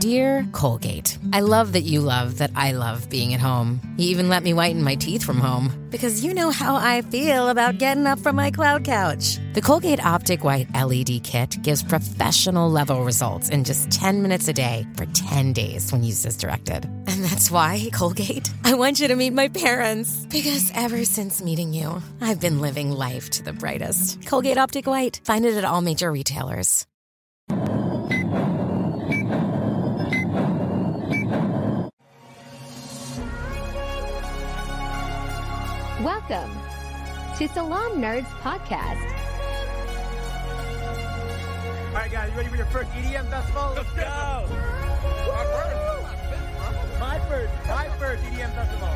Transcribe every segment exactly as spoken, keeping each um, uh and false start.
Dear Colgate, I love that you love that I love being at home. You even let me whiten my teeth from home. Because you know how I feel about getting up from my cloud couch. The Colgate Optic White L E D kit gives professional level results in just ten minutes a day for ten days when used as directed. And that's why, Colgate, I want you to meet my parents. Because ever since meeting you, I've been living life to the brightest. Colgate Optic White. Find it at all major retailers. Welcome to Salon Nerds Podcast. All right, guys, you ready for your first E D M festival? Let's go! My first, my first, my first E D M festival.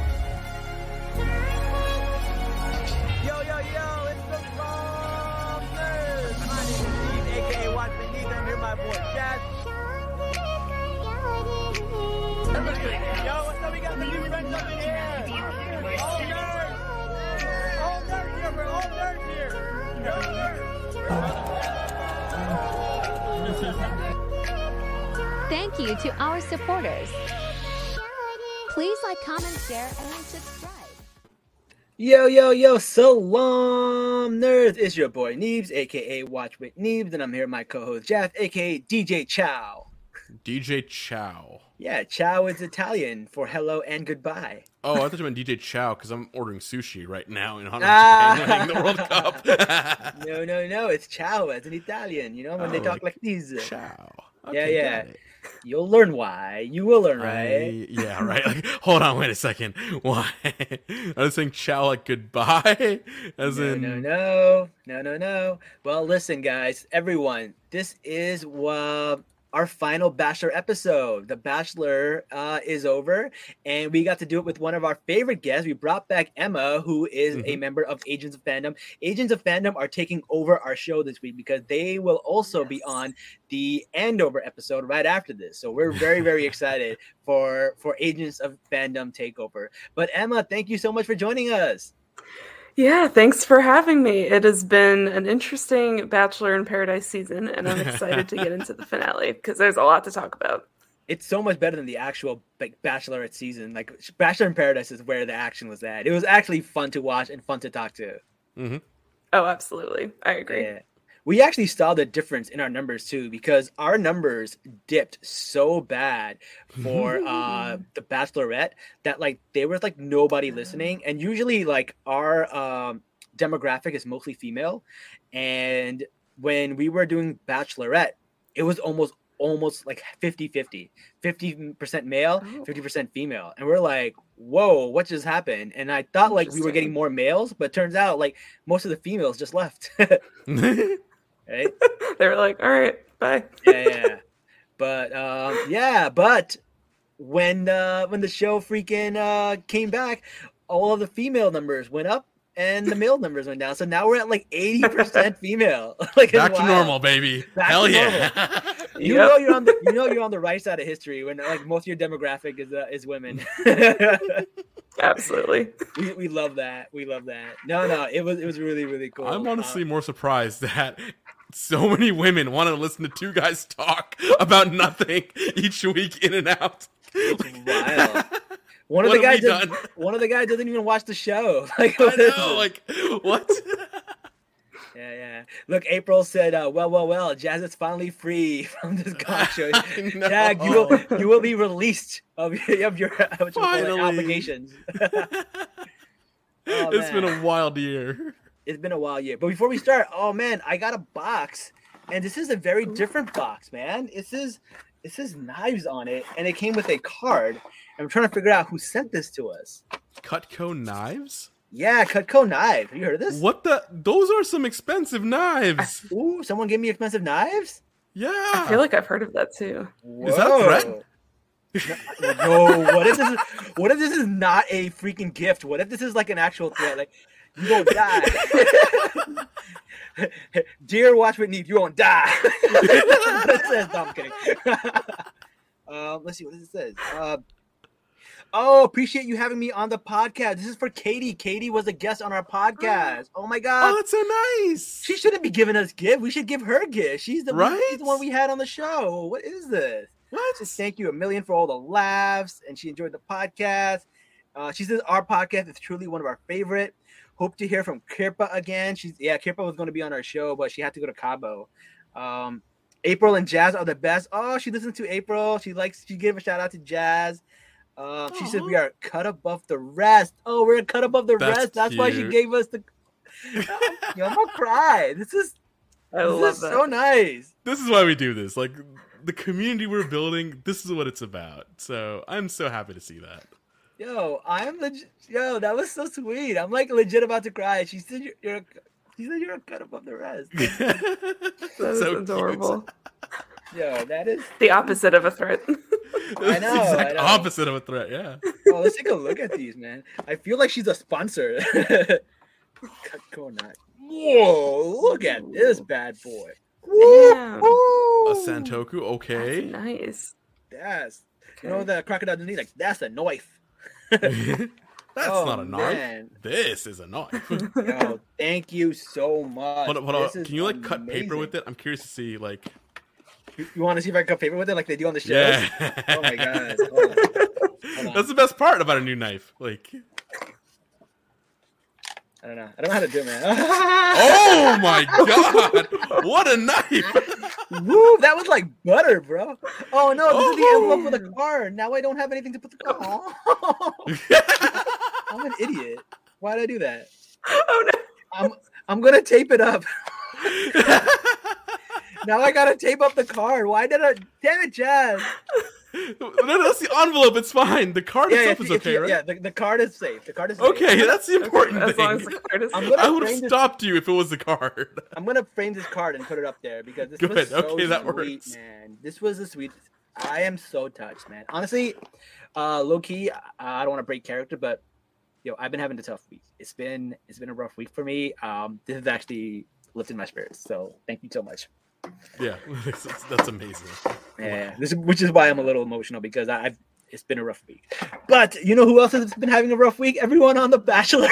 Yo, yo, yo, it's the Salon Nerds. My name is Steve, aka Watch Me Need. I'm here, my boy Chad. Yo, what's up? We got the new friends up in here. All nerds. All nerds here, bro. All nerds here. Thank you to our supporters. Please like, comment, share, and subscribe. Yo, yo, yo, Salon Nerds. It's your boy Neebs, aka Watch with Neebs, and I'm here with my co-host Jeff, aka D J Chow. D J Chow. Yeah, Chow is Italian for hello and goodbye. Oh, I thought you meant D J Chow because I'm ordering sushi right now in honor Ah. of Japan winning the World Cup. No, no, no, it's Chow as an Italian, you know, when Oh, they talk like like these. Chow. Yeah, Okay, yeah. got it. You'll learn why. You will learn, I- right? yeah, right. Like, hold on, wait a second. Why? I was saying Chow like goodbye, as No, in no, no, no, no, no. Well, listen, guys, everyone, this is uh, our final Bachelor episode. The Bachelor uh, is over, and we got to do it with one of our favorite guests. We brought back Emma, who is a Mhm. member of Agents of Fandom. Agents of Fandom are taking over our show this week because they will also be Yes. on the Andover episode right after this. So we're very, very excited for for Agents of Fandom takeover. But Emma, thank you so much for joining us. Yeah, thanks for having me. It has been an interesting Bachelor in Paradise season, and I'm excited to get into the finale because there's a lot to talk about. It's so much better than the actual like Bachelorette season. Like Bachelor in Paradise is where the action was at. It was actually fun to watch and fun to talk to. Mhm. Oh, absolutely. I agree. Yeah. We actually saw the difference in our numbers too, because our numbers dipped so bad for uh the Bachelorette that like there was like nobody listening. And usually like our um demographic is mostly female. And when we were doing Bachelorette, it was almost almost like fifty-fifty. fifty percent male, Oh. fifty percent female. And we're like, whoa, what just happened? And I thought like we were getting Interesting. more males, but turns out like most of the females just left. Right? They were like, all right, bye. Yeah, yeah. But um, yeah, but when uh, when the show freaking uh, came back, all of the female numbers went up and the male numbers went down. So now we're at like eighty percent female. Like it's Back to wild. normal, baby. Back Hell to yeah. You Yep. know you're on the you know you're on the right side of history when like most of your demographic is uh, is women. Absolutely. we, we love that. We love that. No, no, it was it was really really cool. I'm honestly Uh, more surprised that so many women want to listen to two guys talk about nothing each week in and out. wild. One of What the have guys we does, done? one of the guys doesn't even watch the show. Like I what is know, it? like, what? Yeah, yeah. Look, April said, uh, "Well, well, well, Jazz is finally free from this God show. I know. Jag, you will, you will be released of your, of your what you call it, Finally. obligations." Oh, It's been man. a wild year. It's been a while, yeah. But before we start, oh man, I got a box, and this is a very different box, man. This is this is knives on it, and it came with a card. And I'm trying to figure out who sent this to us. Cutco knives? Yeah, Cutco knives. Have you heard of this? What the? Those are some expensive knives. Ooh, someone gave me expensive knives. Yeah. I feel like I've heard of that too. Is that a threat? Whoa, what if this is what if this is not a freaking gift? What if this is like an actual threat? Like you won't die. Dear Watch What Needs, you won't die. It says, no, I'm kidding. um, let's see what this says. Uh, oh, appreciate you having me on the podcast. This is for Katie. Katie was a guest on our podcast. Oh my god. Oh, that's so nice. She shouldn't be giving us gift. We should give her gift. She's the, Right? she's the one we had on the show. What is this? What? Just thank you a million for all the laughs, and she enjoyed the podcast. Uh, she says our podcast is truly one of our favorite. Hope to hear from Kirpa again. She's yeah, Kirpa was going to be on our show, but she had to go to Cabo. Um, April and Jazz are the best. Oh, she listens to April. She likes. She gave a shout out to Jazz. Um, she said we are cut above the rest. Oh, we're cut above the That's rest. That's cute. why she gave us the. Oh, yo, I'm gonna cry. This is. I this love is that. so nice. This is why we do this. Like the community we're building, this is what it's about. So I'm so happy to see that. Yo, I'm legit. Yo, that was so sweet. I'm like legit about to cry. She said you're. you're she said you're a cut above the rest. That is So adorable. Yo, that is. The opposite of a threat. I know, It's the exact I know. opposite of a threat. Yeah. Oh, let's take a look at these, man. I feel like she's a sponsor. Coconut. Whoa, look at this bad boy. Damn. A Santoku. Okay. That's nice. That's Okay. you know the crocodile Dundee, like that's a knife. That's Oh, not a knife. man. This is a knife. Yo, thank you so much. Hold on, hold on. This is Can you like cut paper amazing. with it? I'm curious to see like. You, you want to see if I can cut paper with it like they do on the show? Yeah. Oh my god. Hold on. Hold on. That's the best part about a new knife. Like. I don't know. I don't know how to do it, man. Oh my god! What a knife! Woo, that was like butter, bro. Oh no, this is the Oh. envelope for the card. Now I don't have anything to put the card. I'm an idiot. Why did I do that? Oh no. I'm I'm gonna tape it up. Now I gotta tape up the card. Why did I? Damn it, Jazz. No, no, that's the envelope. It's fine. The card Yeah, yeah, itself if is you- if okay, you- right? yeah. The, the card is safe. The card is safe. Okay, that's the important As long as thing. the card is. I'm gonna I would have frame this- stopped you if it was the card. I'm gonna frame this card and put it up there because this Good, was so okay, that sweet, works. man. This was the sweet. I am so touched, man. Honestly, uh, low key, I, I don't want to break character, but yo, I've been having a tough week. It's been it's been a rough week for me. Um, this has actually lifted my spirits. So thank you so much. Yeah, that's, that's amazing. Yeah, this is, which is why I'm a little emotional because I, I've it's been a rough week. But you know who else has been having a rough week? Everyone on The Bachelor.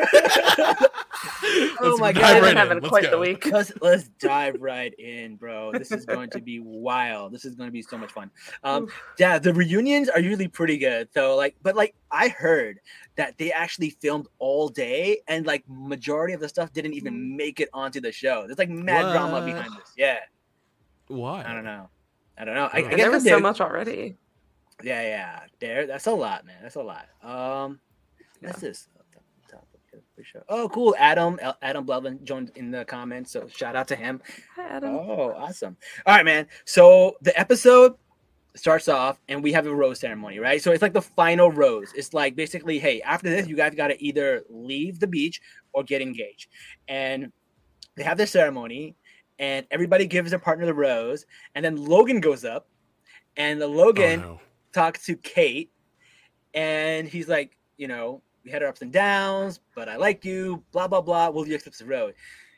Oh Let's my dive God. I've right been in. having Let's quite go. the week. let's let's dive right in, bro. This is going to be wild. This is going to be so much fun. Um, yeah, the reunions are usually pretty good. So like, but like I heard that they actually filmed all day, and like majority of the stuff didn't even make it onto the show. There's like mad drama What? behind this. Yeah, Why? I don't know. I don't know. I, I And guess There was they- so much already. Yeah, yeah. There, that's a lot, man. That's a lot. Um, what's this? Oh, cool. Adam, Adam Blevin joined in the comments, so shout out to him. Hi, Adam. Oh, awesome. All right, man. So the episode starts off and we have a rose ceremony, right? So it's like the final rose. It's like basically, hey, after this, you guys got to either leave the beach or get engaged. And they have this ceremony and everybody gives their partner the rose. And then Logan goes up and the Logan Oh, no. talks to Kate and he's like, you know, we had our ups and downs, but I like you, blah, blah, blah. Will you accept the rose?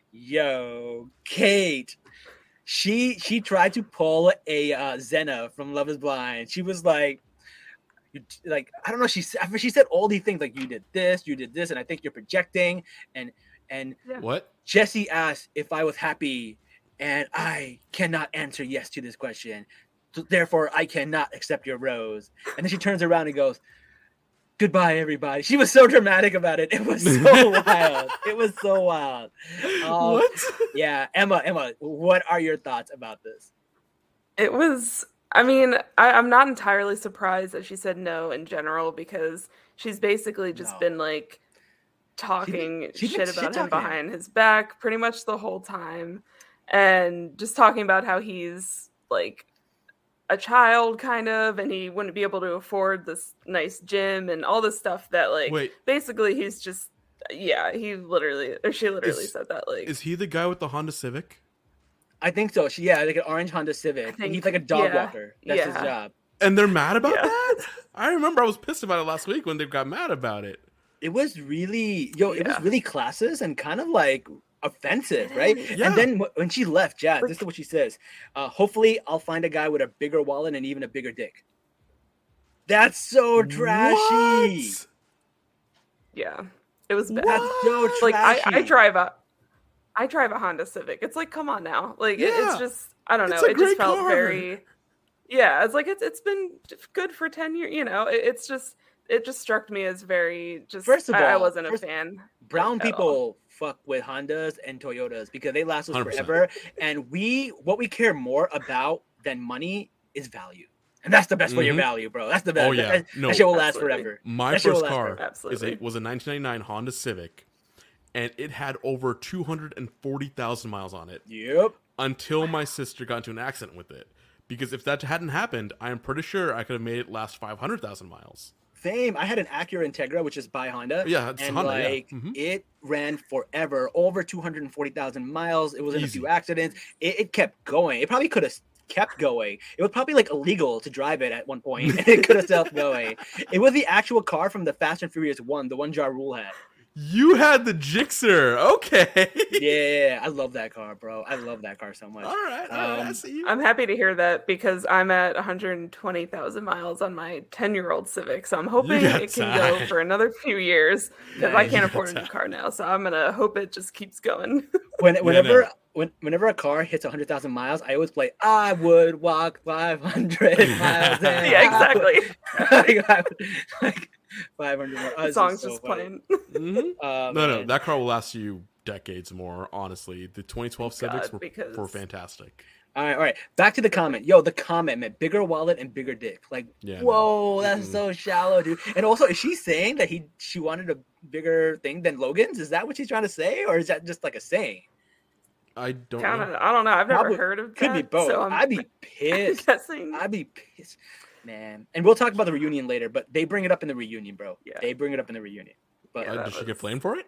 Yo, Kate. She she tried to pull a uh, Zena from Love Is Blind. She was like, you, like I don't know. She said she said all these things like you did this, you did this, and I think you're projecting. And and What? Jesse asked if I was happy, and I cannot answer yes to this question. So therefore, I cannot accept your rose. And then she turns around and goes, "Goodbye, everybody." She was so dramatic about it. It was so wild. It was so wild. Um, What? Yeah, Emma, Emma, what are your thoughts about this? It was. I mean, I, I'm not entirely surprised that she said no in general because she's basically just No. been like talking she's been shit about him shit-talking him. behind his back pretty much the whole time, and just talking about how he's like a child kind of, and he wouldn't be able to afford this nice gym and all this stuff that like Wait, basically he's just yeah he literally or she literally Is- said that like is he the guy with the Honda Civic? I think so. She, yeah, like an orange Honda Civic. think- He's like a dog yeah, walker. That's his yeah. job. And they're mad about Yeah. that? I remember I was pissed about it last week when they got mad about it. It was really, yo, it was Yeah. really classist and kind of like offensive, right? Yeah. And then wh- when she left, Jazz, this is what she says. Uh, hopefully, I'll find a guy with a bigger wallet and even a bigger dick. That's so trashy. What? yeah it was bad. That's so trashy. Like I, I drive a I drive a Honda Civic. It's like, come on now. Like it, Yeah. it's just I don't know. It's a It just great felt car. very Yeah, it's like it's it's been good for ten years. You know, it, it's just it just struck me as very just. First of all, I, I wasn't a first, fan. brown like, at all. people fuck with Hondas and Toyotas because they last us one hundred percent. forever, and we what we care more about than money is value, and that's the best way of Mhm. value, bro. That's the best. Oh, yeah. that, No. that shit will last Absolutely. forever. My That shit will first last car forever. is Absolutely. a, was a nineteen ninety-nine Honda Civic, and it had over two hundred forty thousand miles on it Yep. until my sister got into an accident with it. Because if that hadn't happened, I am pretty sure I could have made it last five hundred thousand miles. Same. I had an Acura Integra, which is by Honda. Yeah, it's and Honda, yeah. like Mhm. it ran forever, over two hundred forty thousand miles. It was in a Easy. few accidents. It, it kept going. It probably could have kept going. It was probably like illegal to drive it at one point, and it could have kept going. It was the actual car from the Fast and Furious One, the one Ja Rule had. You had the Gixxer. Okay. Yeah, I love that car, bro. I love that car so much. All right. All right. I Um, see you. I'm happy to hear that because I'm at one hundred twenty thousand miles on my ten-year-old Civic, so I'm hoping got it can go time. for another few years because I Nice. can't You afford got a new time. car now. So I'm gonna hope it just keeps going. When, whenever no. when, whenever a car hits one hundred thousand miles, I always play I would walk five hundred miles. and yeah, I exactly. would- like, I would- like five hundred miles. Oh, The this song's is so just funny. playing. Mhm. Oh, No, no, man. that car will last you decades more. Honestly, the twenty twelve Thank Civics God, were, because- were fantastic. All right, all right. Back to the comment. Yo, the comment meant bigger wallet and bigger dick. Like, Yeah, whoa, that's Mm-mm. so shallow, dude. And also, is she saying that he she wanted a bigger thing than Logan's? Is that what she's trying to say, or is that just like a saying? I don't Kind of. know. I don't know. I've never Probably- heard of Could that. be both. So I'm I'd be pissed. guessing. I'd be pissed, man. And we'll talk about the reunion later, but they bring it up in the reunion, bro. Yeah. They bring it up in the reunion. But Yeah, Uh, that did she get was- flamed for it?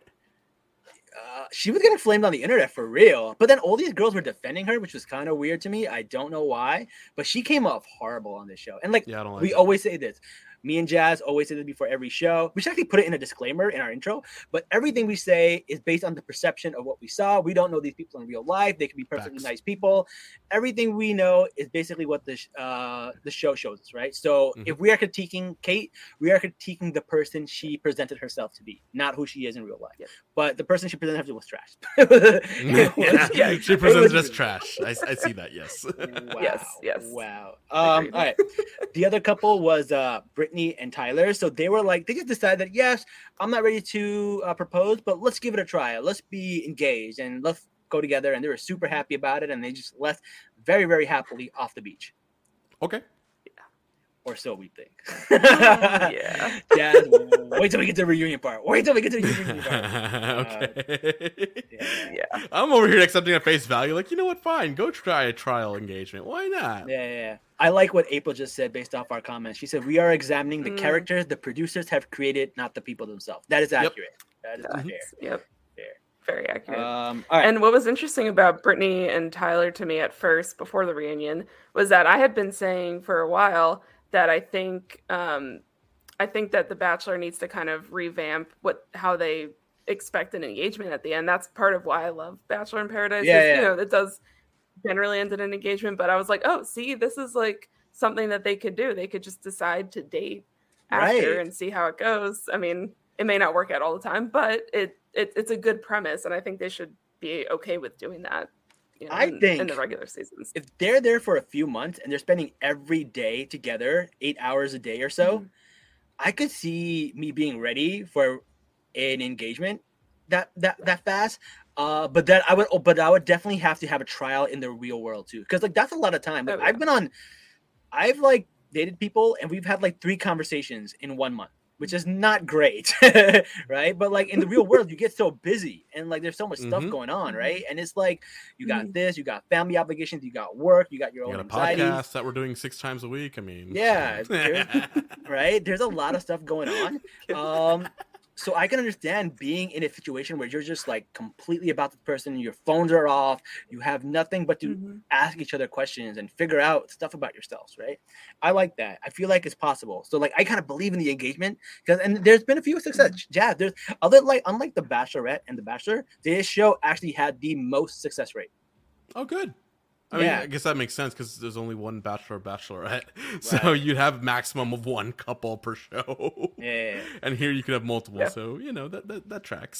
uh, she was getting flamed on the internet for real. But then all these girls were defending her, which was kind of weird to me. I don't know why, but she came off horrible on this show. And like Yeah, I don't like we it. always say this. Me and Jazz always say this before every show. We should actually put it in a disclaimer in our intro. But everything we say is based on the perception of what we saw. We don't know these people in real life. They could be perfectly Facts. nice people. Everything we know is basically what the sh- uh, the show shows us, right? So Mhm. if we are critiquing Kate, we are critiquing the person she presented herself to be, not who she is in real life. Yep. But the person she presented herself to was trash. It was- yeah, it she was presents it as really- trash. I, I see that. Yes. Wow. Yes, yes. Wow. Um, Agreed. all right. The other couple was uh, Brittany and Tyler. So they were like, they just decided that, yes, I'm not ready to uh, propose, but let's give it a try. Let's be engaged and let's go together. And they were super happy about it. And they just left very, very happily off the beach. Okay. Or so we think. Yeah. Jazz, wait till we get to the reunion part. Wait till we get to the reunion part. okay. Yeah. Yeah. I'm over here accepting at face value. Like, you know what? Fine. Go try a trial engagement. Why not? Yeah, yeah, yeah. I like what April just said based off our comments. She said, we are examining the Mm. characters the producers have created, not the people themselves. That is Yep. accurate. That is Yeah. fair. Yep. Fair. Very accurate. Um, all right. And what was interesting about Brittany and Tyler to me at first, before the reunion, was that I had been saying for a while that I think, um, I think that The Bachelor needs to kind of revamp what how they expect an engagement at the end. That's part of why I love Bachelor in Paradise. Yeah, is, yeah. You know, it does generally end in an engagement, but I was like, oh, see, this is like something that they could do. They could just decide to date after Right. and see how it goes. I mean, it may not work out all the time, but it, it it's a good premise, and I think they should be okay with doing that. You know, I in, in think the regular seasons. if they're there for a few months and they're spending every day together, eight hours a day or so, Mhm. I could see me being ready for an engagement that that that fast. Uh, but that I would, oh, but I would definitely have to have a trial in the real world too, because like that's a lot of time. Like Oh, yeah. I've been on, I've like dated people and we've had like three conversations in one month, which is not great, right? But like in the real world, you get so busy and like there's so much stuff Mhm. going on, right? And it's like you got Mhm. this, you got family obligations, you got work, you got your You own got a anxieties, podcast that we're doing six times a week. I mean, Yeah, there's- right? There's a lot of stuff going on. Um, so I can understand being in a situation where you're just like completely about the person, your phones are off, you have nothing but to Mhm. ask each other questions and figure out stuff about yourselves, right? I like that. I feel like it's possible. So like I kind of believe in the engagement because and there's been a few success. Yeah, there's other like unlike the Bachelorette and the Bachelor, this show actually had the most success rate. Oh, good. I mean, Yeah. I guess that makes sense because there's only one Bachelor or Bachelorette, so Right. you'd have maximum of one couple per show. Yeah. And here you could have multiple, Yeah. so you know that that, that tracks.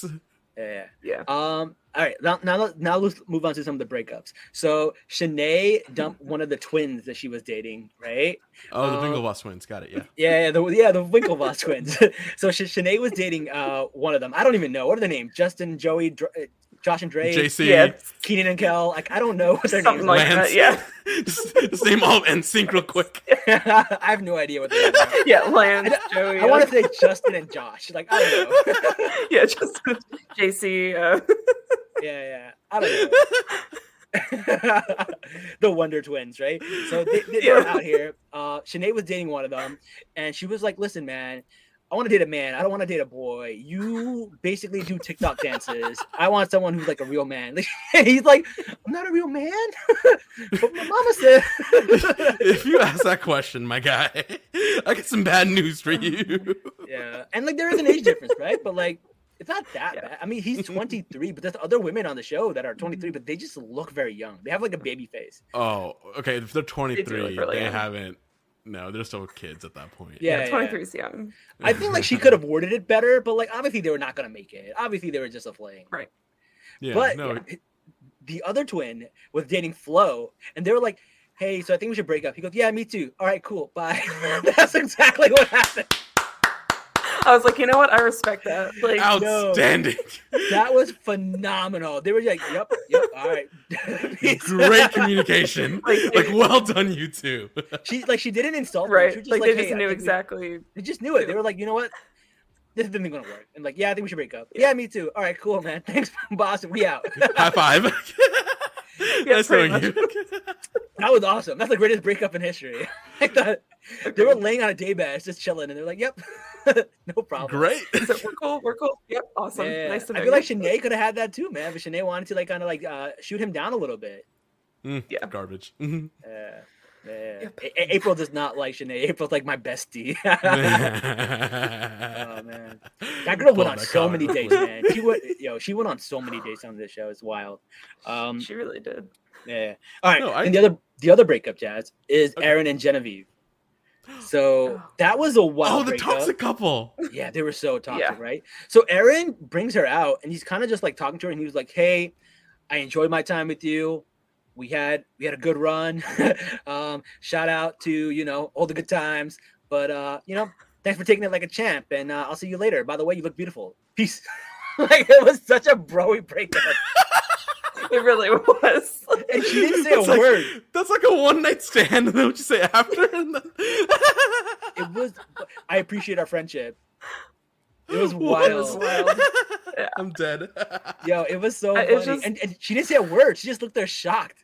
Yeah. Yeah. Um. All right. Now, now, let- now let's move on to some of the breakups. So Shanae dumped one of the twins that she was dating, right? Oh, the Um, Winklevoss twins. Got it. Yeah. Yeah, yeah, the yeah the Winklevoss twins. So Sh- Shanae was dating uh one of them. I don't even know what are their names. Justin, Joey, Dr- uh, Josh, and Dre, J C. Yeah. Keenan and Kel. Like I don't know what their Something names. like are. Lance. that. Yeah. just, just name all and sync real quick. I have no idea what their names are. Yeah. Lance, Joey. I want to say Justin and Josh. Like I don't know. yeah, just J C. Uh, yeah, yeah. I don't know. The Wonder Twins, right? So they, they, they were out here. Uh, Shanae was dating one of them, and she was like, "Listen, man, I want to date a man. I don't want to date a boy. You basically do TikTok dances. I want someone who's like a real man." Like, he's like, "I'm not a real man," but my mama said. If you ask that question, my guy, I got some bad news for you. Yeah, and like there is an age difference, right? But like. It's not that Yeah. bad. I mean, he's twenty-three, but there's other women on the show that are twenty-three, but they just look very young. They have like a baby face. Oh, okay. If they're twenty-three, They do they, look really young. haven't. No, they're still kids at that point. Yeah, yeah, yeah. twenty-three is young. I think like she could have worded it better, but like obviously they were not gonna make it. Obviously they were just a fling. Right. Yeah, But no, yeah, the other twin was dating Flo, and they were like, "Hey, so I think we should break up." He goes, "Yeah, me too. All right, cool, bye." That's exactly what happened. I was like, you know what? I respect that. Like, outstanding. That was phenomenal. They were like, "Yep, yep, all right." Great communication. Like- Like, well done, you two. She like she didn't insult them. right. She was Like, just they "Hey, just I knew think we-" exactly. They just knew it. They were like, "You know what? This isn't gonna work." And like, "Yeah, I think we should break up." Yeah, me too. All right, cool, man. Thanks, boss. We out. High five. Yeah, Nice pretty knowing you. That was awesome. That's the greatest breakup in history. I thought they were laying on a day bed, just chilling, and they're like, "Yep, no problem." Great. So we're cool. We're cool. Yep. Awesome. Yeah, Nice to know. I feel like you. Shanae could have had that too, man. But Shanae wanted to like kind of like uh, shoot him down a little bit. Mm, Yeah. Garbage. Mhm. Yeah, yeah. Yep. A- A- April does not like Shanae. April's like my bestie. Oh man, that girl Pull went up on that so comic many real dates, quick. man. She went, yo, she went on so many dates on this show. It's wild. Um, She really did. yeah. All right, No, I- and the other the other breakup, Jazz, is Okay. Aaron and Genevieve. So Oh. that was a wild Oh, the breakup. toxic couple. Yeah, they were so toxic, Yeah. right? So Aaron brings her out, and he's kind of just like talking to her, and he was like, "Hey, I enjoyed my time with you. We had we had a good run. um, shout out to you know all the good times, but uh, you know, thanks for taking it like a champ, and uh, I'll see you later. By the way, you look beautiful. Peace." Like it was such a broy breakup, It really was. and she didn't say a That's like, word. That's like a one night stand. And then what you say after? And then... It was. I appreciate our friendship. It was wild. It was wild. I'm dead. Yo, it was so Uh, funny, it's just- and, and she didn't say a word. She just looked there shocked.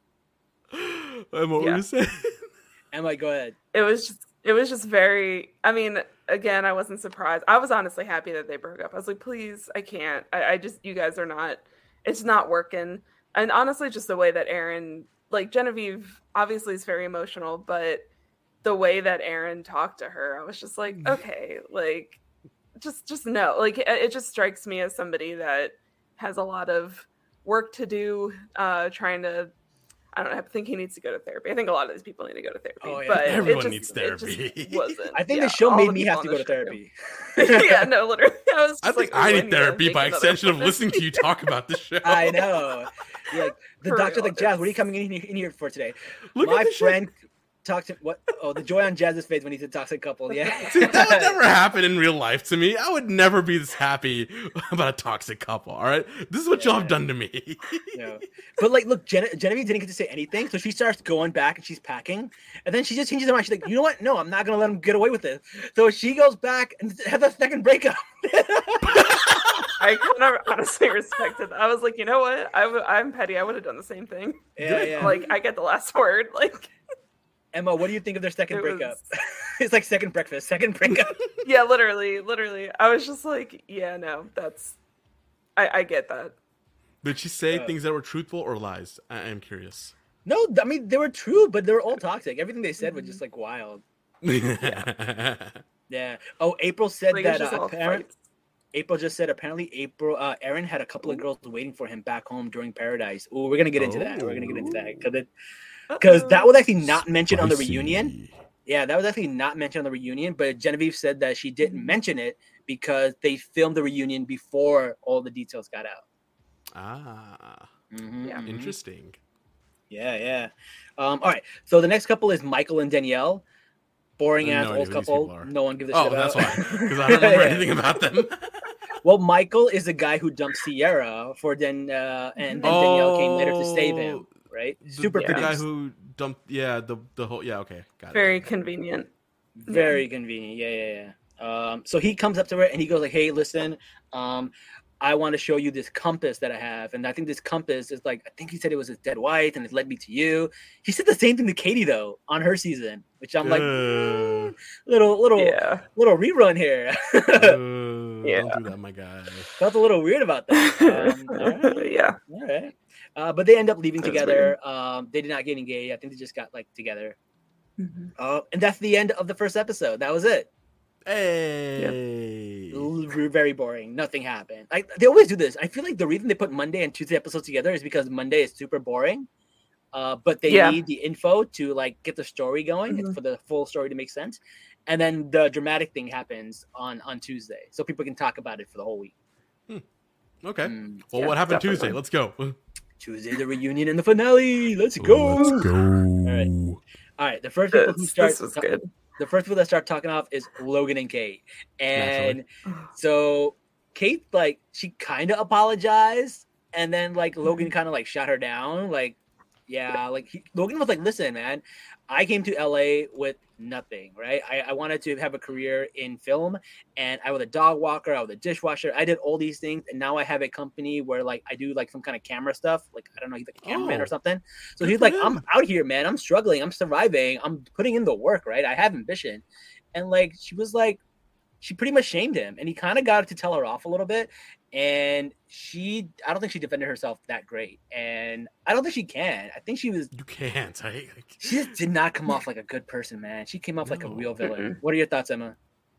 And what were Yeah. you saying? Emma, go ahead. It was just. It was just very. I mean, again, I wasn't surprised. I was honestly happy that they broke up. I was like, please, I can't. I, I just, you guys are not. It's not working. And honestly, just the way that Aaron, like Genevieve, obviously is very emotional, but the way that Aaron talked to her, I was just like, okay, like, just, just no. Like, it, it just strikes me as somebody that has a lot of work to do, uh, trying to. I don't know. I think he needs to go to therapy. I think a lot of these people need to go to therapy. Oh, yeah. But Everyone it just, needs it therapy. just wasn't. I think yeah, the show all made the me people have to on go to the show. therapy. yeah, no, literally. I was just I think like, I ooh, need to therapy make by another extension of appointment. listening to you talk about the show. I know. You're like the For doctor's real, like, Jazz, what are you it's- coming in here, in here for today? Look My at this friend talked to what? Oh, the joy on Jazz's face when he said toxic couple. Yeah. Shit. Dude, that would never happen in real life to me. I would never be this happy about a toxic couple. All right, this is what y'all have done to me. No. But like, look, Gen- Genevieve didn't get to say anything, so she starts going back and she's packing, and then she just changes her mind. She's like, you know what? No, I'm not gonna let him get away with it. So she goes back and has a second breakup. I kind of honestly respected that. I was like, you know what? I w- I'm petty. I would have done the same thing. Yeah, yeah. Like, I get the last word. Like, Emma, what do you think of their second It breakup? was- It's like second breakfast, second breakup. yeah, literally, literally. I was just like, yeah, no, that's. I, I get that. Did she say Uh, things that were truthful or lies? I am curious. No, I mean they were true, but they were all toxic. Everything they said was just like wild. Yeah. Oh, April said Like, it's that just uh, all apparent, fights. April just said apparently April uh, Aaron had a couple of girls waiting for him back home during Paradise. Oh, we're gonna get into that. We're gonna get into that because it because that was actually not mentioned on the reunion. Yeah, that was actually not mentioned on the reunion, but Genevieve said that she didn't mention it because they filmed the reunion before all the details got out. Ah, Mm-hmm, Yeah. mm-hmm. interesting. Yeah, yeah. Um, all right. So the next couple is Michael and Danielle. Boring I have ass no idea old who these couple. people are. No one gives a Oh, shit about. that's why. Because I don't remember Yeah. anything about them. Well, Michael is the guy who dumped Sierra for then, uh, and then Danielle came later to save him. Right? The- Super the, produced. guy who dumped. Yeah, the the whole. Yeah, okay, got Very it. convenient. Very convenient. Yeah, yeah, yeah. Um, so he comes up to her and he goes like, "Hey, listen, um, I want to show you this compass that I have, and I think this compass is like, I think he said it was his dead wife, and it led me to you." He said the same thing to Katie though on her season, which I'm like, Uh, mm, little, little, Yeah. little rerun here. uh, Yeah. Don't do that, my guy. Felt a little weird about that. Um, all right, Yeah. all right. Uh, but they end up leaving That's together. Um, they did not get engaged. I think they just got like together. Mhm. Uh, and that's the end of the first episode. That was it. Hey. L- Very boring. Nothing happened. Like they always do this. I feel like the reason they put Monday and Tuesday episodes together is because Monday is super boring. Uh, but they Yeah. need the info to like get the story going Mhm. for the full story to make sense. And then the dramatic thing happens on on Tuesday, so people can talk about it for the whole week. Okay. Mm. Well, Yeah, what happened definitely. Tuesday? Let's go. Tuesday, the reunion and the finale. Let's go. Let's go. right. All right. The first people who This, start this was good. the first people that start talking off is Logan and Kate. And so Kate, like, she kind of apologized, and then like Logan kind of like shot her down. Like, yeah, like he, Logan was like, "Listen, man, I came to L A with nothing, right? I, I wanted to have a career in film, and I was a dog walker, I was a dishwasher, I did all these things, and now I have a company where like I do like some kind of camera stuff, like I don't know, he's like a cameraman Oh, or something. So good he's for like, him. I'm out here, man. I'm struggling. I'm surviving. I'm putting in the work, right? I have ambition." And like she was like, she pretty much shamed him, and he kind of got to tell her off a little bit. And she, I don't think she defended herself that great, and I don't think she can. I think she was, You can't. I, like, she just did not come off like a good person, man. She came off like a No. real villain. Mm-mm. What are your thoughts, Emma?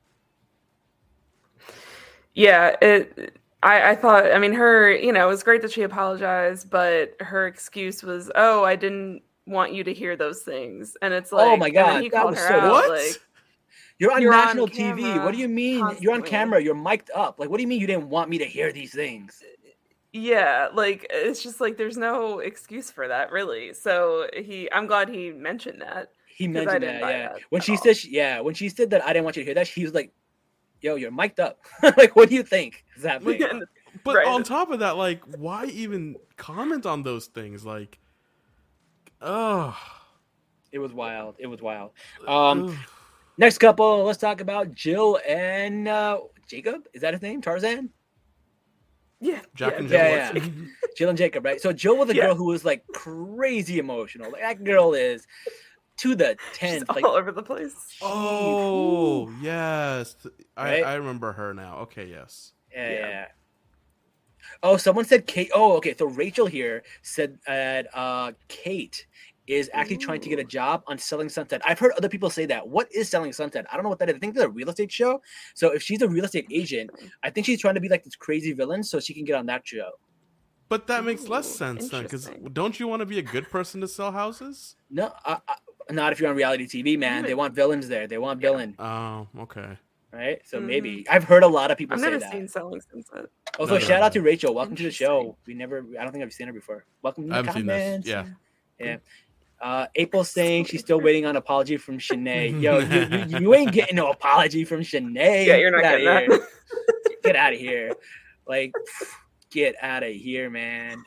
Yeah, it. I, I thought. I mean, her. You know, it was great that she apologized, but her excuse was, "Oh, I didn't want you to hear those things," and it's like, Oh my and then God, he that called was her so- out, What? like, You're on You're on national T V. camera What do you mean? You're on constantly. camera. You're mic'd up. Like, what do you mean you didn't want me to hear these things? yeah, like it's just like there's no excuse for that, really. So he, I'm glad he mentioned that. He 'Cause I mentioned didn't that, buy yeah. that When at she all. said, she, yeah, when she said that I didn't want you to hear that, he was like, "Yo, you're mic'd up." Like, what do you think is happening? And- but Right. on top of that, like, why even comment on those things? Like, oh, It was wild. It was wild. Um, next couple, let's talk about Jill and uh, Jacob. Is that his name? Tarzan? yeah, Jack yeah, and yeah, Jill. yeah. Jill and Jacob, right? So Jill was a Yeah. girl who was like crazy emotional. Like, that girl is to the She's tenth. all Like, over the place. Oh, yes. I, Right? I remember her now. Okay, yes. yeah, Yeah. yeah. Oh, someone said Kate. Oh, okay. So Rachel here said that uh, Kate is actually trying to get a job on Selling Sunset. I've heard other people say that. What is Selling Sunset? I don't know what that is. I think it's a real estate show. So if she's a real estate agent, I think she's trying to be like this crazy villain so she can get on that show. But that makes less Ooh, sense then, because interesting. don't you want to be a good person to sell houses? No, uh, uh, not if you're on reality T V, man. Even- They want villains there. They want Yeah. villain, Oh, okay. right? So Mhm. maybe I've heard a lot of people I've say never that. seen Selling Sunset. Also, No, no, shout no. out to Rachel. Welcome to the show. Interesting. We never, I don't think I've seen her before. Welcome to I the haven't seen this. comments. Yeah. Yeah. Uh, April's saying she's still waiting on apology from Shanae. Yo, you, you, you ain't getting no apology from Shanae. Yeah, you're not Get getting outta that. here. Get out of here. Like, get out of here, man.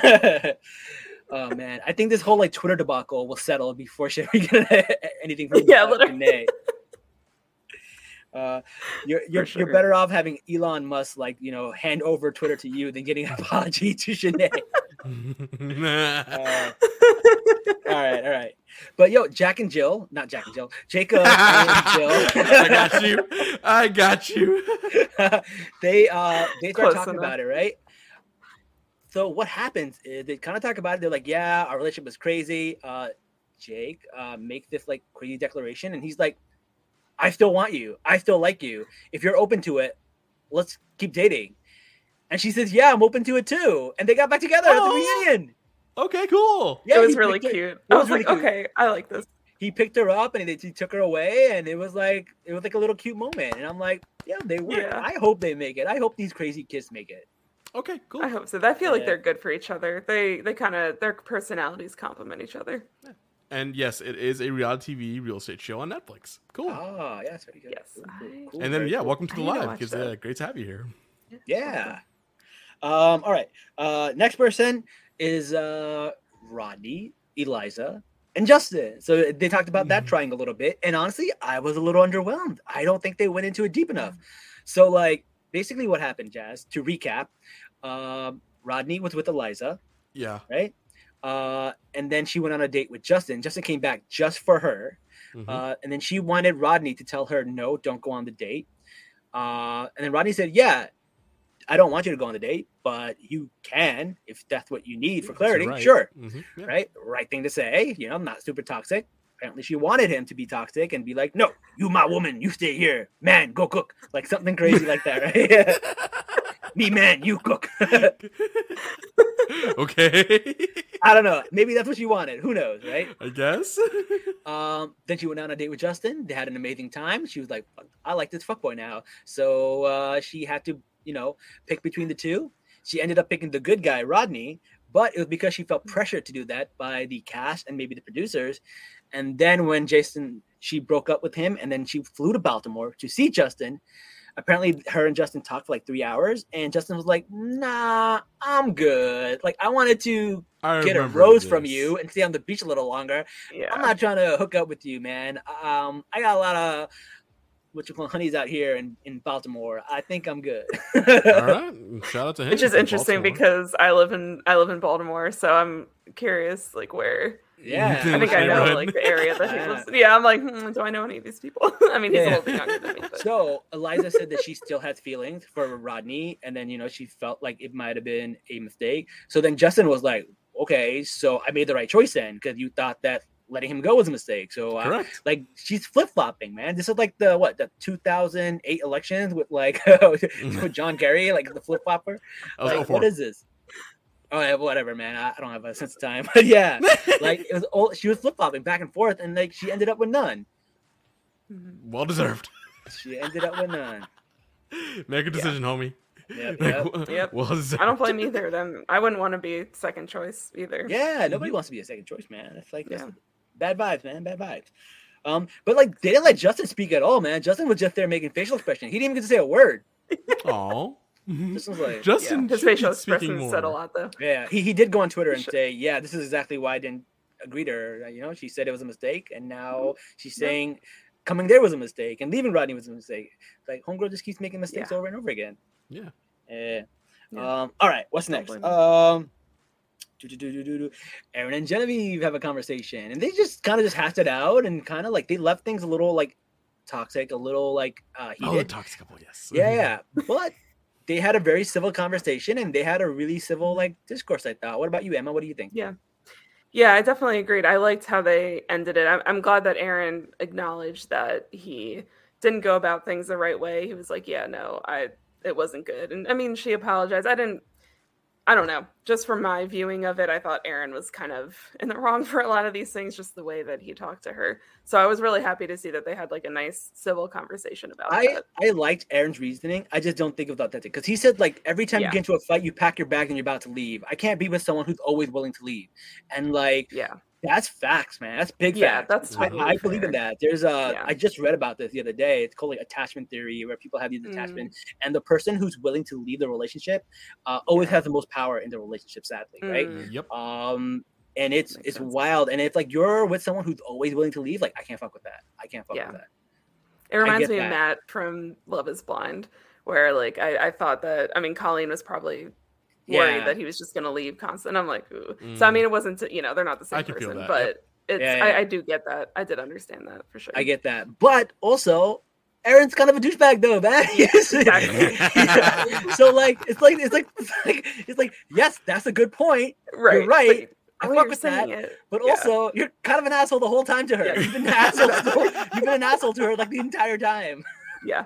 Oh man, I think this whole like Twitter debacle will settle before she we get anything from Yeah, uh, literally. Shanae. Uh, you're you're, For you're sure. better off having Elon Musk like you know hand over Twitter to you than getting an apology to Shanae. Uh, all right, all right. But yo, Jack and Jill, not Jack and Jill, Jacob and Jill. I got you. I got you. they uh they start Close talking enough. about it, right? So what happens is they kind of talk about it. They're like, yeah, our relationship was crazy. Uh Jake uh makes this like crazy declaration, and he's like, I still want you. I still like you. If you're open to it, let's keep dating. And she says, yeah, I'm open to it too. And they got back together at the Oh. reunion. Okay, cool. Yeah, it was he really picked her- cute. It I was was really like, cute. okay, I like this. he picked her up and he, he took her away, and it was like it was like a little cute moment. And I'm like, yeah, they work. Yeah. I hope they make it. I hope these crazy kids make it. Okay, cool. I hope so. I feel like Yeah. they're good for each other. They they kind of their personalities complement each other. And yes, it is a reality T V real estate show on Netflix. Cool. Ah, yeah, that's very good. Yes, Cool, I- cool, cool, and then very yeah, cool. welcome to the I need to live watch because that. uh, great to have you here. Yeah. Um, all right. Uh, next person is uh, Rodney, Eliza, and Justin. So they talked about that Mhm. triangle a little bit. And honestly, I was a little underwhelmed. I don't think they went into it deep enough. So, like, basically what happened, Jazz, to recap, um, Rodney was with Eliza, Yeah. right? Uh, and then she went on a date with Justin. Justin came back just for her. Mhm. Uh, and then she wanted Rodney to tell her, no, don't go on the date. Uh, and then Rodney said, yeah, I don't want you to go on the date, but you can if that's what you need for clarity. Right. Sure. Mhm, yeah. Right. Right thing to say. You know, I'm not super toxic. Apparently she wanted him to be toxic and be like, no, you my woman, you stay here. Man, go cook. Like something crazy like that, right? Me, man, you cook. Okay. I don't know. Maybe that's what she wanted. Who knows, right? I guess. Um, then she went on a date with Justin. They had an amazing time. She was like, I like this fuckboy now. So uh, she had to, you know, pick between the two. She ended up picking the good guy, Rodney, but it was because she felt pressured to do that by the cast and maybe the producers. And then when Jason, she broke up with him, and then she flew to Baltimore to see Justin. Apparently, her and Justin talked for like three hours, and Justin was like, nah, I'm good. Like, I wanted to I get a remember rose from this. you and stay on the beach a little longer. Yeah. I'm not trying to hook up with you, man. Um, I got a lot of what you call honeys out here in, in Baltimore. I think I'm good. All right. Shout out to him. Which is from interesting Baltimore. because I live in I live in Baltimore, so I'm curious like where Yeah, In I think I know neighborhood. like the area that he Yeah. lives. Yeah, I'm like, hmm, do I know any of these people? I mean, he's Yeah. a little bit younger than me. But... So Eliza said that she still has feelings for Rodney, and then you know she felt like it might have been a mistake. So then Justin was like, "Okay, so I made the right choice then, because you thought that letting him go was a mistake." So uh, Correct. like she's flip flopping, man. This is like the what the two thousand eight elections with like with John Kerry, like the flip flopper. I was Like, all for what it. is this? Oh yeah, whatever, man. I, I don't have a sense of time, but yeah, like it was. All, she was flip flopping back and forth, and like she ended up with none. Well deserved. She ended up with none. Make a decision, homie. Yep, Like, yep. w- Yep. Well deserved. I don't blame either of them. I wouldn't want to be second choice either. Yeah, nobody wants to be a second choice, man. It's like that's Yeah. bad vibes, man. Bad vibes. Um, but like they didn't let Justin speak at all, man. Justin was just there making facial expression. He didn't even get to say a word. Aw. Justin was like, Justin His should be facial speaking expressions said a more. lot though. yeah. He he did go on Twitter and Sure. say, yeah, this is exactly why I didn't agree to her. You know, she said it was a mistake, and now she's saying coming there was a mistake, and leaving Rodney was a mistake. Like homegirl just keeps making mistakes Yeah. over and over again. Yeah. Yeah. Yeah. Um. All right. What's Don't next? blame him. Um. do, do, do, do, do, do. Aaron and Genevieve have a conversation, and they just kind of just hashed it out, and kind of like they left things a little like toxic, a little like uh, Oh, the heated. toxic couple, yes. Yeah, yeah. But they had a very civil conversation, and they had a really civil like discourse. I thought. What about you, Emma? What do you think? Yeah. Yeah, I definitely agreed. I liked how they ended it. I'm, I'm glad that Aaron acknowledged that he didn't go about things the right way. He was like, yeah, no, I, it wasn't good. And I mean, she apologized. I didn't, I don't know. Just from my viewing of it, I thought Aaron was kind of in the wrong for a lot of these things, just the way that he talked to her. So I was really happy to see that they had like a nice civil conversation about I, that. I liked Aaron's reasoning. I just don't think it was authentic because he said like every time Yeah. you get into a fight, you pack your bag and you're about to leave. I can't be with someone who's always willing to leave, and like Yeah. that's facts, man. That's big Yeah, facts. that's I, totally I believe in fair. that. There's a Yeah. I just read about this the other day. It's called like attachment theory, where people have these Mm. attachments, and the person who's willing to leave the relationship uh, always has the most power in the relationship. Sadly, right? Mm. Yep. Um, and it's Makes it's sense. wild. And if like you're with someone who's always willing to leave, like I can't fuck with that. I can't fuck Yeah. with that. It reminds get me that. of Matt from Love is Blind, where like I, I thought that I mean Colleen was probably worried Yeah. that he was just gonna leave constant. I'm like, ooh. So I Mm. mean it wasn't you know, they're not the I same can feel person, that, but yep. it's Yeah, yeah. I, I do get that. I did understand that for sure. I get that. But also, Aaron's kind of a douchebag though, man. Yes. Exactly. Yeah. So like it's like it's like it's like it's like yes, that's a good point. right. You're right. I But, oh, fuck you're with that. saying it. But Yeah. also, you're kind of an asshole the whole time to her. Yeah. You've been an asshole. You've been an asshole to her like the entire time. Yeah.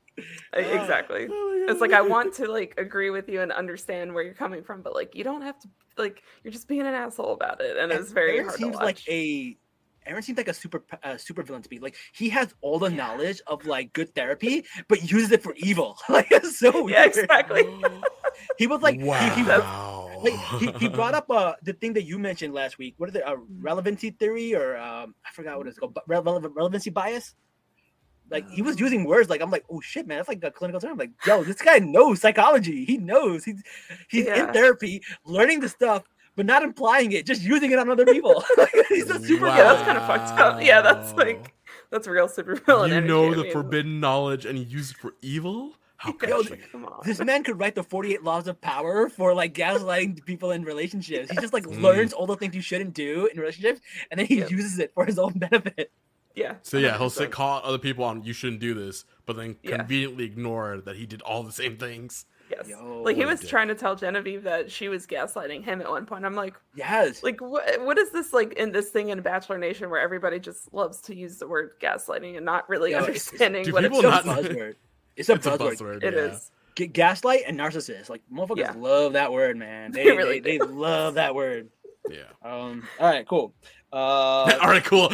E- Exactly. It's like I want to like agree with you and understand where you're coming from, but like you don't have to like you're just being an asshole about it, and it's very Aaron hard seems to watch. like a Aaron seems like a super uh, super villain to me. Like he has all the knowledge of like good therapy, but uses it for evil. Like it's so weird. Yeah, exactly. He was like, wow. he, he, like he, he brought up uh the thing that you mentioned last week. What is it? A relevancy theory or um I forgot what it's called. Re- relevant relevancy bias. Like he was using words like I'm like, oh shit, man, that's like a clinical term. Like, yo, this guy knows psychology. He knows he's he's Yeah. in therapy, learning the stuff, but not implying it, just using it on other people. He's a super Wow. Yeah, that's kind of fucked up. Yeah, that's like that's real supervillain. You energy. know I the mean, forbidden knowledge and you use it for evil? How could Yo, you? Come on. This man could write the forty-eight laws of power for like gaslighting people in relationships. He just like Mm. learns all the things you shouldn't do in relationships, and then he Yep. uses it for his own benefit. Yeah. So yeah, he'll one hundred say percent. call other people on you shouldn't do this, but then Yeah. conveniently ignore that he did all the same things. Yes. Yo, like he what a was dick. trying to tell Genevieve that she was gaslighting him at one point. I'm like, Yes. like what? What is this like in this thing in Bachelor Nation where everybody just loves to use the word gaslighting and not really Yo, it's- understanding do what it's people it's a not- buzzword. It's a It's a buzzword. buzzword. It yeah. is. G- gaslight and narcissist. Like motherfuckers Yeah. love that word, man. They They they, really they, do. love that word. Yeah. Um. All right. Cool. Uh. All right, cool.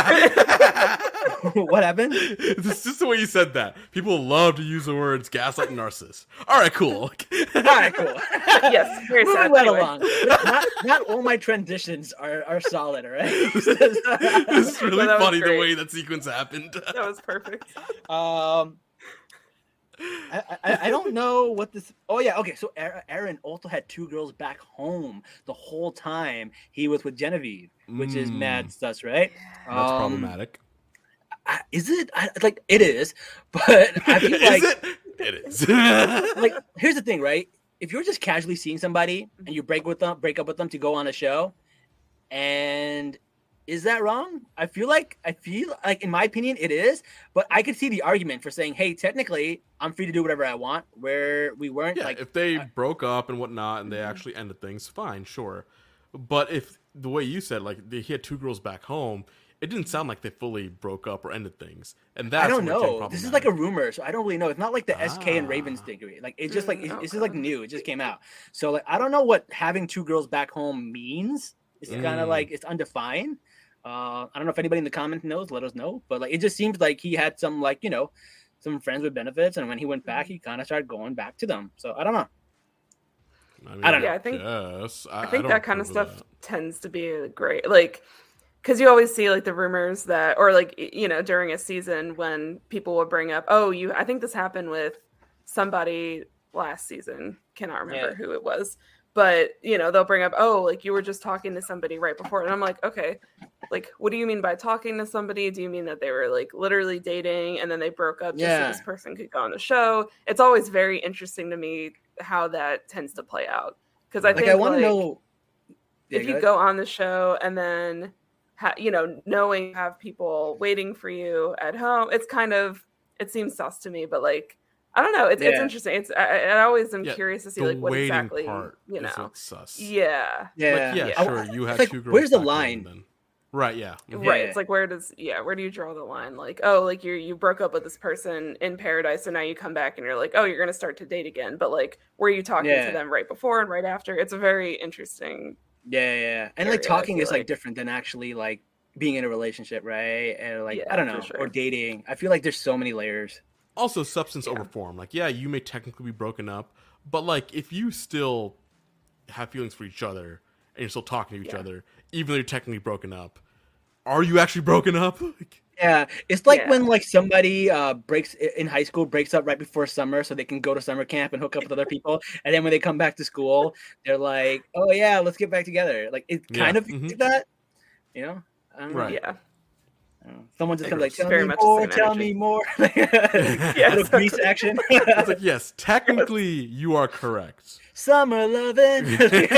What happened? This is just the way you said that. People love to use the words gaslight and narcissist. All right, cool. All right. Cool. Yes, very Moving sad. right Anyway. along. Not, not all my transitions are, are solid. All right. This is really That was funny the great. way that sequence happened. That was perfect. Um, I, I I don't know what this. Oh yeah, okay. So Aaron Aaron also had two girls back home the whole time he was with Genevieve, which is Mm. mad sus, right? That's Um, problematic. I- Is it? I, like it is, but I feel like is it? It is. like here's the thing, right? If you're just casually seeing somebody and you break with them, break up with them to go on a show, and is that wrong? I feel like I feel like in my opinion it is, but I could see the argument for saying, hey, technically I'm free to do whatever I want. Where we weren't yeah, like if they I- broke up and whatnot and they Mm-hmm. actually ended things, fine, sure. But if the way you said, like they, he had two girls back home, it didn't sound like they fully broke up or ended things. And that's I don't what became know. This is like a problematic. rumor, so I don't really know. It's not like the S K and Ravens Ah. degree. Like it's just like Mm, it's, this is okay. like new. It just came out. So like I don't know what having two girls back home means. It's kind of Mm. like it's undefined. Uh, I don't know if anybody in the comments knows. Let us know. But like it just seems like he had some like you know some friends with benefits, and when he went back, he kind of started going back to them. So I don't know. I, mean, I don't know. Yeah, I think- guess. I, I think don't that kind of approve stuff that. tends to be great. Like, because you always see like the rumors that, or like, y- you know, during a season when people will bring up, oh, you, I think this happened with somebody last season. Cannot remember Yeah. who it was. But, you know, they'll bring up, oh, like you were just talking to somebody right before. And I'm like, okay, like, what do you mean by talking to somebody? Do you mean that they were like literally dating and then they broke up just Yeah. so this person could go on the show? It's always very interesting to me how that tends to play out. Because I Like think I want to like, know. Yeah, if go you ahead. go on the show and then ha- you know knowing you have people waiting for you at home, it's kind of it seems sus to me, but like I don't know, it's, it's Yeah. interesting. It's I, I always am Yeah, curious to see The like what waiting exactly part you is know what's sus. yeah yeah, Like, yeah, Yeah. sure. You had like, two girls. where's the back home line? then. Right. Yeah. Mhm. right Yeah. it's like where does yeah where do you draw the line? Like, oh, like you you broke up with this person in paradise, so now you come back and you're like, oh, you're gonna start to date again, but like were you talking Yeah. to them right before and right after? It's a very interesting Yeah, yeah, and like area, I talking feel is like, like. different than actually like being in a relationship, right? And like I Yeah, don't for know, sure. or dating. I feel like there's so many layers. Also, substance Yeah. over form. Like, yeah, you may technically be broken up, but like, if you still have feelings for each other and you're still talking to each Yeah. other, even though you're technically broken up, are you actually broken up? Like, Yeah, it's like Yeah. when like somebody uh breaks in high school breaks up right before summer so they can go to summer camp and hook up with other people, and then when they come back to school, they're like, "Oh yeah, let's get back together." Like it Yeah, kind of mhm. like that, you know? I don't know. Right. yeah I don't know. Someone just Like, comes like, it's "Tell very me much the more, same tell energy. me more." Yeah, Little exactly. grease action. it's like, yes, technically you are correct. Summer loving.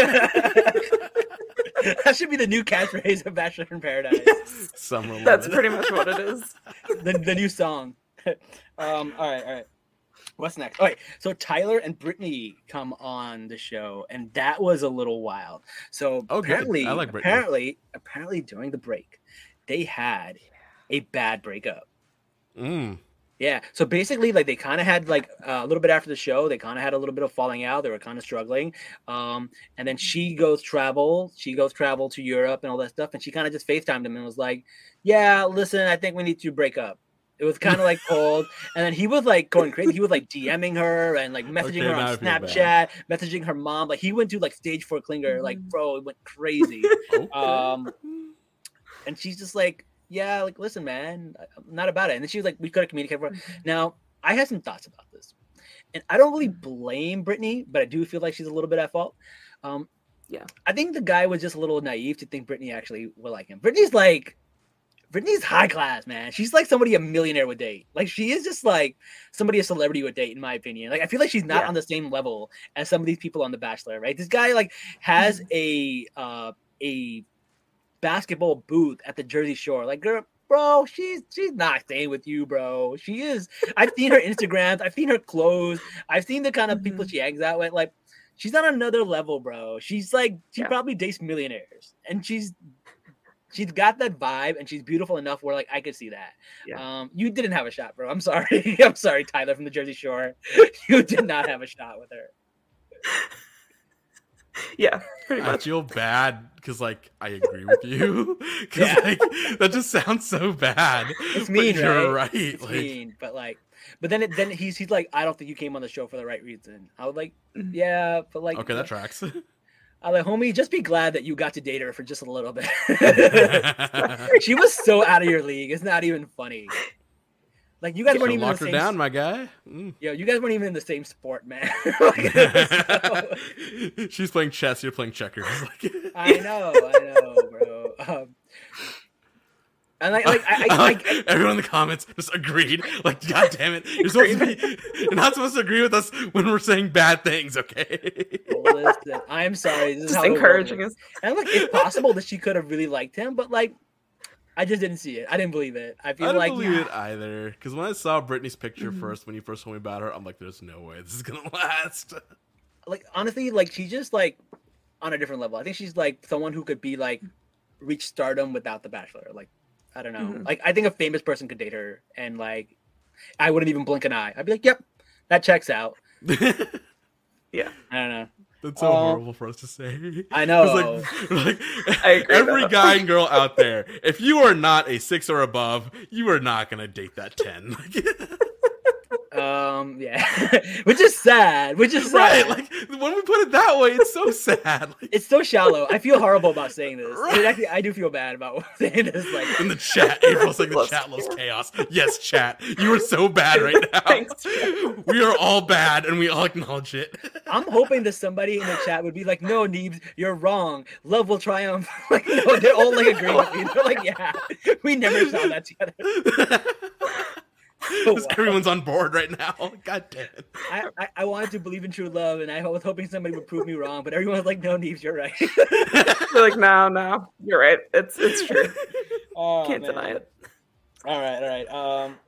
That should be the new catchphrase of Bachelor in Paradise. Summer that's love. pretty much what it is. the, the new song. Um, all right, all right. What's next? All right, so Tyler and Brittany come on the show, and that was a little wild. So Oh, good. apparently, I like Brittany. apparently, apparently during the break, they had a bad breakup. Mm. Yeah. So basically, like they kind of had like uh, a little bit after the show, they kind of had a little bit of falling out. They were kind of struggling. Um, and then she goes travel. She goes travel to Europe and all that stuff. And she kind of just FaceTimed him and was like, "Yeah, listen, I think we need to break up." It was kind of like cold. And then he was like going crazy. He was like DMing her and like messaging Okay, her now I on feel Snapchat, messaging her mom. Like he went to like stage four clinger. Like, bro, it went crazy. Okay. Um, and she's just like, yeah, like, listen, man, I'm not about it. And then she was like, we could have communicated. For now, I have some thoughts about this. And I don't really blame Brittany, but I do feel like she's a little bit at fault. Um, Yeah. I think the guy was just a little naive to think Brittany actually would like him. Brittany's like, Brittany's high class, man. She's like somebody a millionaire would date. Like, she is just like somebody a celebrity would date, in my opinion. Like, I feel like she's not Yeah. on the same level as some of these people on The Bachelor, right? This guy, like, has a uh, a basketball booth at the Jersey Shore. Like, girl, bro, she's she's not staying with you, bro. She is. I've seen her Instagrams. I've seen her clothes. I've seen the kind of people Mhm. she hangs out with. Like, she's on another level, bro. She's like, she Yeah. probably dates millionaires, and she's she's got that vibe, and she's beautiful enough where like I could see that. Yeah. Um, you didn't have a shot, bro. I'm sorry. I'm sorry, Tyler from the Jersey Shore. You did not have a shot with her. Yeah, pretty I much. feel bad because, like, I agree with you. Because, Yeah. like, that just sounds so bad. It's But mean, you're right? right. It's Like, mean, but like, but then it, then he's he's like, I don't think you came on the show for the right reason. I was like, Mhm. yeah, but like, okay, that tracks. I was like, homie, just be glad that you got to date her for just a little bit. She was so out of your league. It's not even funny. Like, you guys weren't Should've even in the locked her same. down, my guy. Mm. Yo, you guys weren't even in the same sport, man. Like, so- She's playing chess. You're playing checkers. Like, I know, I know, bro. Um, and like, like I, I, like, I, everyone in the comments just agreed. Like, God damn it! You're supposed to be. You're not supposed to agree with us when we're saying bad things. Okay. listen, I'm sorry. This is Just how it encouraging works. us. And look, it's possible that she could have really liked him, but like, I just didn't see it. I didn't believe it. I feel I don't like believe it either. Because when I saw Britney's picture Mm-hmm. first, when you first told me about her, I'm like, "There's no way this is gonna last." like honestly, like she's just like on a different level. I think she's like someone who could be like reach stardom without The Bachelor. Like, I don't know. Mhm. Like, I think a famous person could date her, and like, I wouldn't even blink an eye. I'd be like, "Yep, that checks out." Yeah. I don't know. That's so Um, horrible for us to say. I know. It's like, like I agree, every though. guy and girl out there, if you are not a six or above, you are not gonna date that ten. Um, yeah, which is sad. Which is Right? sad. Like when we put it that way, it's so sad. Like, It's so shallow. I feel horrible about saying this. Right. It actually, I do feel bad about saying this. Like, in the chat, April's like the Loves chat loves chaos. chaos. Yes, chat, you are so bad right now. Thanks, We are all bad, and we all acknowledge it. I'm hoping that somebody in the chat would be like, "No, Neebs, you're wrong. Love will triumph." Like, no, they're all like agreeing with me. They're like, "Yeah, we never saw that together." Just everyone's on board right now. God damn it. I, I, I wanted to believe in true love, and I was hoping somebody would prove me wrong, but everyone's like, "No, Neebs, you're right." We're like, no, no, you're right. It's it's true. Oh, Can't man. deny it. All right, all right. Um,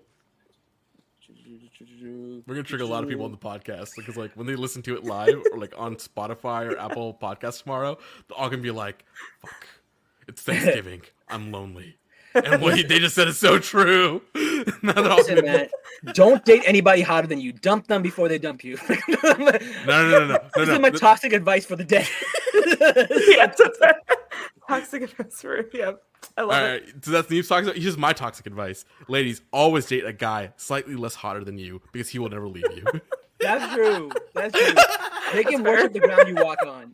We're gonna trigger a lot of people on the podcast because, like, when they listen to it live or like on Spotify or Apple Podcasts tomorrow, they're all gonna be like, "Fuck, it's Thanksgiving. I'm lonely." And what he- they just said is so true. Now they're all Listen, gonna man, don't date anybody hotter than you. Dump them before they dump you. no, no, no, no, no, This no. is my no. toxic advice for the day. Yeah, that's it. Toxic adversary. Yeah, I love All it. right, so that's Neve's toxic. Here's my toxic advice, ladies: always date a guy slightly less hotter than you because he will never leave you. That's true. That's true. They can fair. worship the ground you walk on.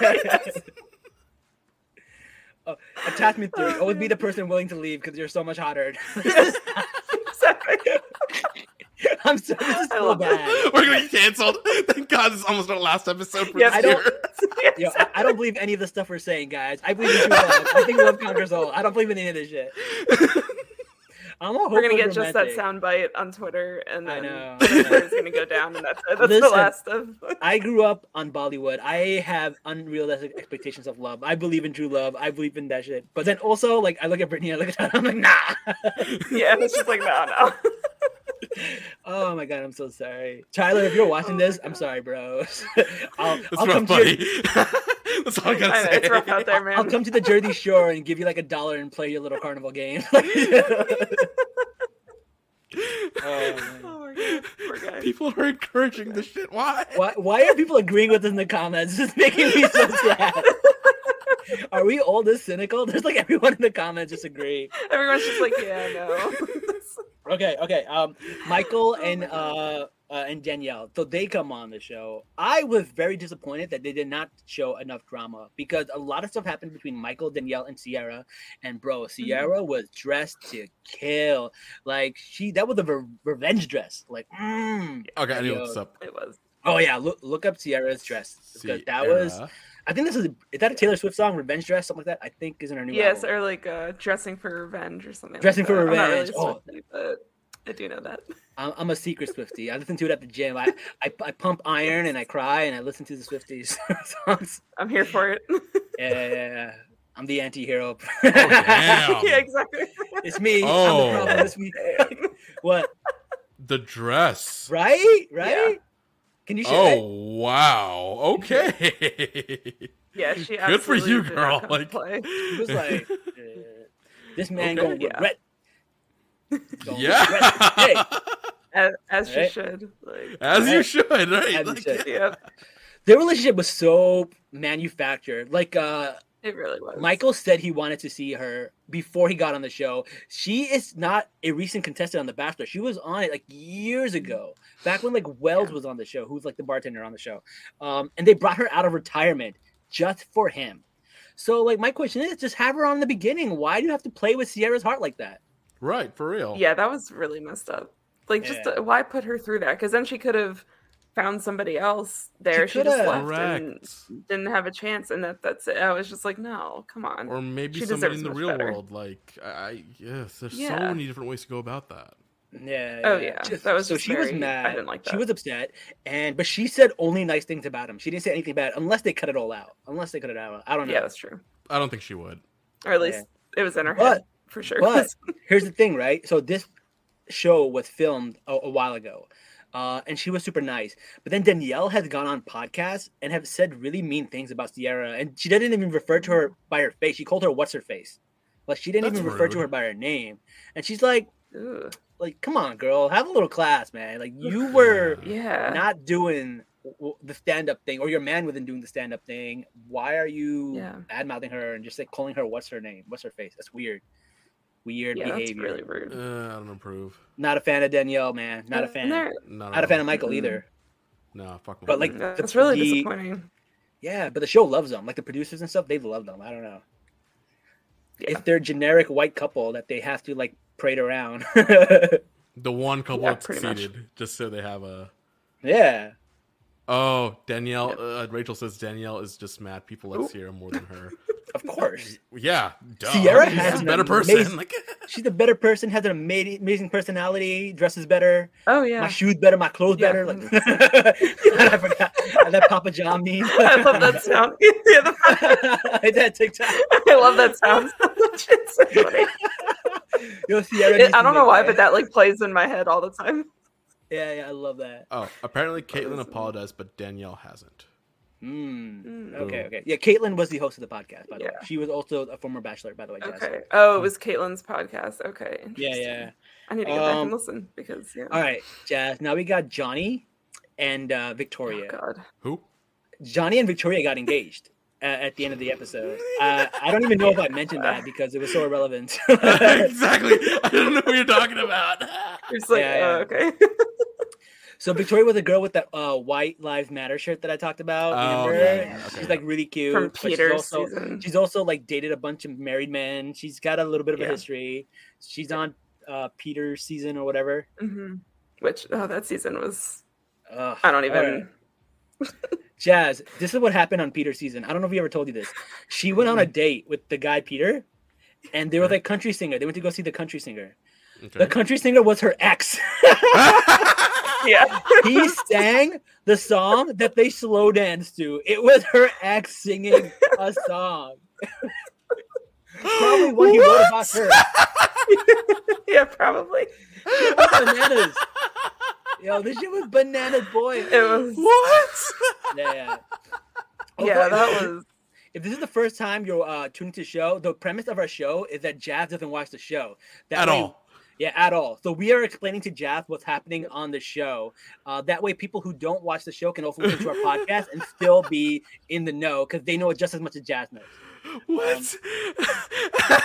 Oh, attachment theory. Oh, Always be man. the person willing to leave because you're so much hotter. Exactly. I'm sorry. This is I so love it. bad. We're gonna get canceled. Thank God, this is almost our last episode for Yes, this I don't- year. Yo, I, I don't believe any of the stuff we're saying, guys. I believe in true love. I think love conquers all. I don't believe in any of this shit. I'm a We're gonna hopeless get just that romantic. sound bite on Twitter, and I then know. Twitter's gonna go down, and that's it. That's Listen. the last of. I grew up on Bollywood. I have unrealistic expectations of love. I believe in true love. I believe in that shit. But then also, like, I look at Brittany, I look at her, I'm like, nah. Yeah, it's just like no, no. Oh my god, I'm so sorry, Tyler. If you're watching Oh this, my I'm God. sorry, bro. I'll, That's I'll come rough, to your, buddy. That's all I gotta I know, say. it's rough out there, man. I'll come to the Jersey Shore and give you like a dollar and play your little carnival game. Oh, Oh my god, poor guy. People are encouraging this shit. Why? why, why are people agreeing with us in the comments? It's making me so sad. Are we all this cynical? There's like everyone in the comments just agree. Everyone's just like, yeah, no. Okay, okay. Um, Michael Oh and my God. uh, uh and Danielle, so they come on the show. I was very disappointed that they did not show enough drama because a lot of stuff happened between Michael, Danielle, and Sierra. And bro, Sierra was dressed to kill. Like she, that was a re- revenge dress. Like, mm. Okay, I knew Yo. what's up. It was. Oh yeah, look look up Sierra's dress because that was. Sierra. I think this is is that a Taylor Swift song, "Revenge Dress," something like that. I think is in her new Yes, album. or like uh, dressing for revenge or something. Dressing like for that. I'm not Revenge. really Oh. Swiftie, but I do know that. I'm, I'm a secret Swiftie. I listen to it at the gym. I, I I pump iron and I cry and I listen to the Swifties songs. I'm here for it. Yeah, yeah, yeah. I'm the anti-hero. Oh, damn. Yeah, exactly. It's me. I'm Oh. the problem this week. What? The dress. Right? Right? Yeah. Can you share it? Oh wow. Okay. Yeah, she Good for absolutely you, did girl. not come to Like, play. It was like, uh, this man Okay. gonna Yeah. regret. Gonna yeah. regret today. as, as she Right. should. Like, As you Right. should, right? As you Like, should. yeah, Their relationship was so manufactured. Like, uh, it really was. Michael said he wanted to see her before he got on the show. She is not a recent contestant on The Bachelor. She was on it like years ago, back when like Wells Yeah. was on the show, who's like the bartender on the show. Um, and they brought her out of retirement just for him. So like my question is, just have her on in the beginning. Why do you have to play with Sierra's heart like that? right, for real. Yeah, that was really messed up. Like, just Yeah. uh, why put her through that? Because then she could have found somebody else there. She She, just coulda. left Correct. and didn't have a chance, and that that's it. I was just like, no, come on. Or maybe She somebody deserves in the much real better. world. Like, I, I yes, there's so Yeah. many different ways to go about that. Yeah. Oh, yeah. That was so just she was very- mad. I didn't like She that. was upset, and but she said only nice things about him. She didn't say anything bad, unless they cut it all out. Unless they cut it out. I don't know. Yeah, that's true. I don't think she would. Or at least it was in her But- head for sure. But here's the thing, right? So this show was filmed a, a while ago, uh, and she was super nice. But then Danielle has gone on podcasts and have said really mean things about Sierra, and she didn't even refer to her by her face. She called her "what's her face," like she didn't That's even refer to rude. her by her name. And she's like, Ugh. "Like, come on, girl, have a little class, man. Like you were Yeah. not doing." w- the stand-up thing, or your man wasn't doing the stand-up thing. Why are you Yeah. bad-mouthing her and just like calling her what's her name, what's her face? That's weird. Weird Yeah, that's behavior. really rude. Uh, I don't approve. Not a fan of Danielle, man. Not a And fan. they're- No, Not a fan of Michael Mm. either. No, fuck. But, Michael. like, That's the- really the- disappointing. Yeah, but the show loves them. Like the producers and stuff, they love them. I don't know. Yeah. If they're generic white couple that they have to like parade around. the one couple Yeah, that pretty much. succeeded, just so they have a. yeah. Oh, Danielle. Uh, Rachel says Danielle is just mad. People like Oop. Sierra more than her. Of course. Yeah, duh. Sierra She's has a an better person. amazing- Like, She's a better person, has an ama- amazing personality, dresses better, Oh yeah. my shoes better, my clothes Yeah. better. Like I forgot that Papa John meme. I love that sound. Yeah, the- I did TikTok. I love that sound. It's so funny. Yo, Sierra It- needs I to don't know make why, but that like plays in my head all the time. Yeah, yeah, I love that. oh, apparently Caitlyn is- apologized, but Danielle hasn't. Mm. Mm. Okay, okay. Yeah, Caitlyn was the host of the podcast, by the way. Yeah. She was also a former bachelor, by the way. Jess. Okay. Oh, it was Caitlin's podcast. Okay. Yeah, interesting. yeah. I need to go back Um, and listen because yeah. All right, Jazz. Now we got Johnny and uh, Oh Victoria. God. Who? Johnny and Victoria got engaged uh, at the end of the episode. Uh, I don't even know if I mentioned that because it was so irrelevant. exactly. I don't know what you're talking about. You're just like, Yeah, yeah. oh, okay. So Victoria was a girl with that uh, White Lives Matter shirt that I talked about. Oh, Remember? yeah, yeah, okay. She's like really cute. From but she's Peter's also, season. She's also like dated a bunch of married men. She's got a little bit of a Yeah. history. She's on uh, Peter's season or whatever. hmm Which oh, that season was. Ugh, I don't all even. right. Jazz, this is what happened on Peter's season. I don't know if we ever told you this. She went on a date with the guy Peter, and they were like country singer. They went to go see the country singer. Okay. The country singer was her ex. Yeah. He sang the song that they slow danced to. It was her ex singing a song. Probably what he wrote about her. Yeah, probably. It was bananas. Yo, this shit was bananas, boy. It was. What? Yeah, yeah. Yeah, Okay, that was. If this is the first time you're uh, tuning to the show, the premise of our show is that Jazz doesn't watch the show. That At way- all. Yeah, at all. So we are explaining to Jazz what's happening on the show. Uh, that way, people who don't watch the show can also listen to our podcast and still be in the know because they know it just as much as Jazz knows. What? Um,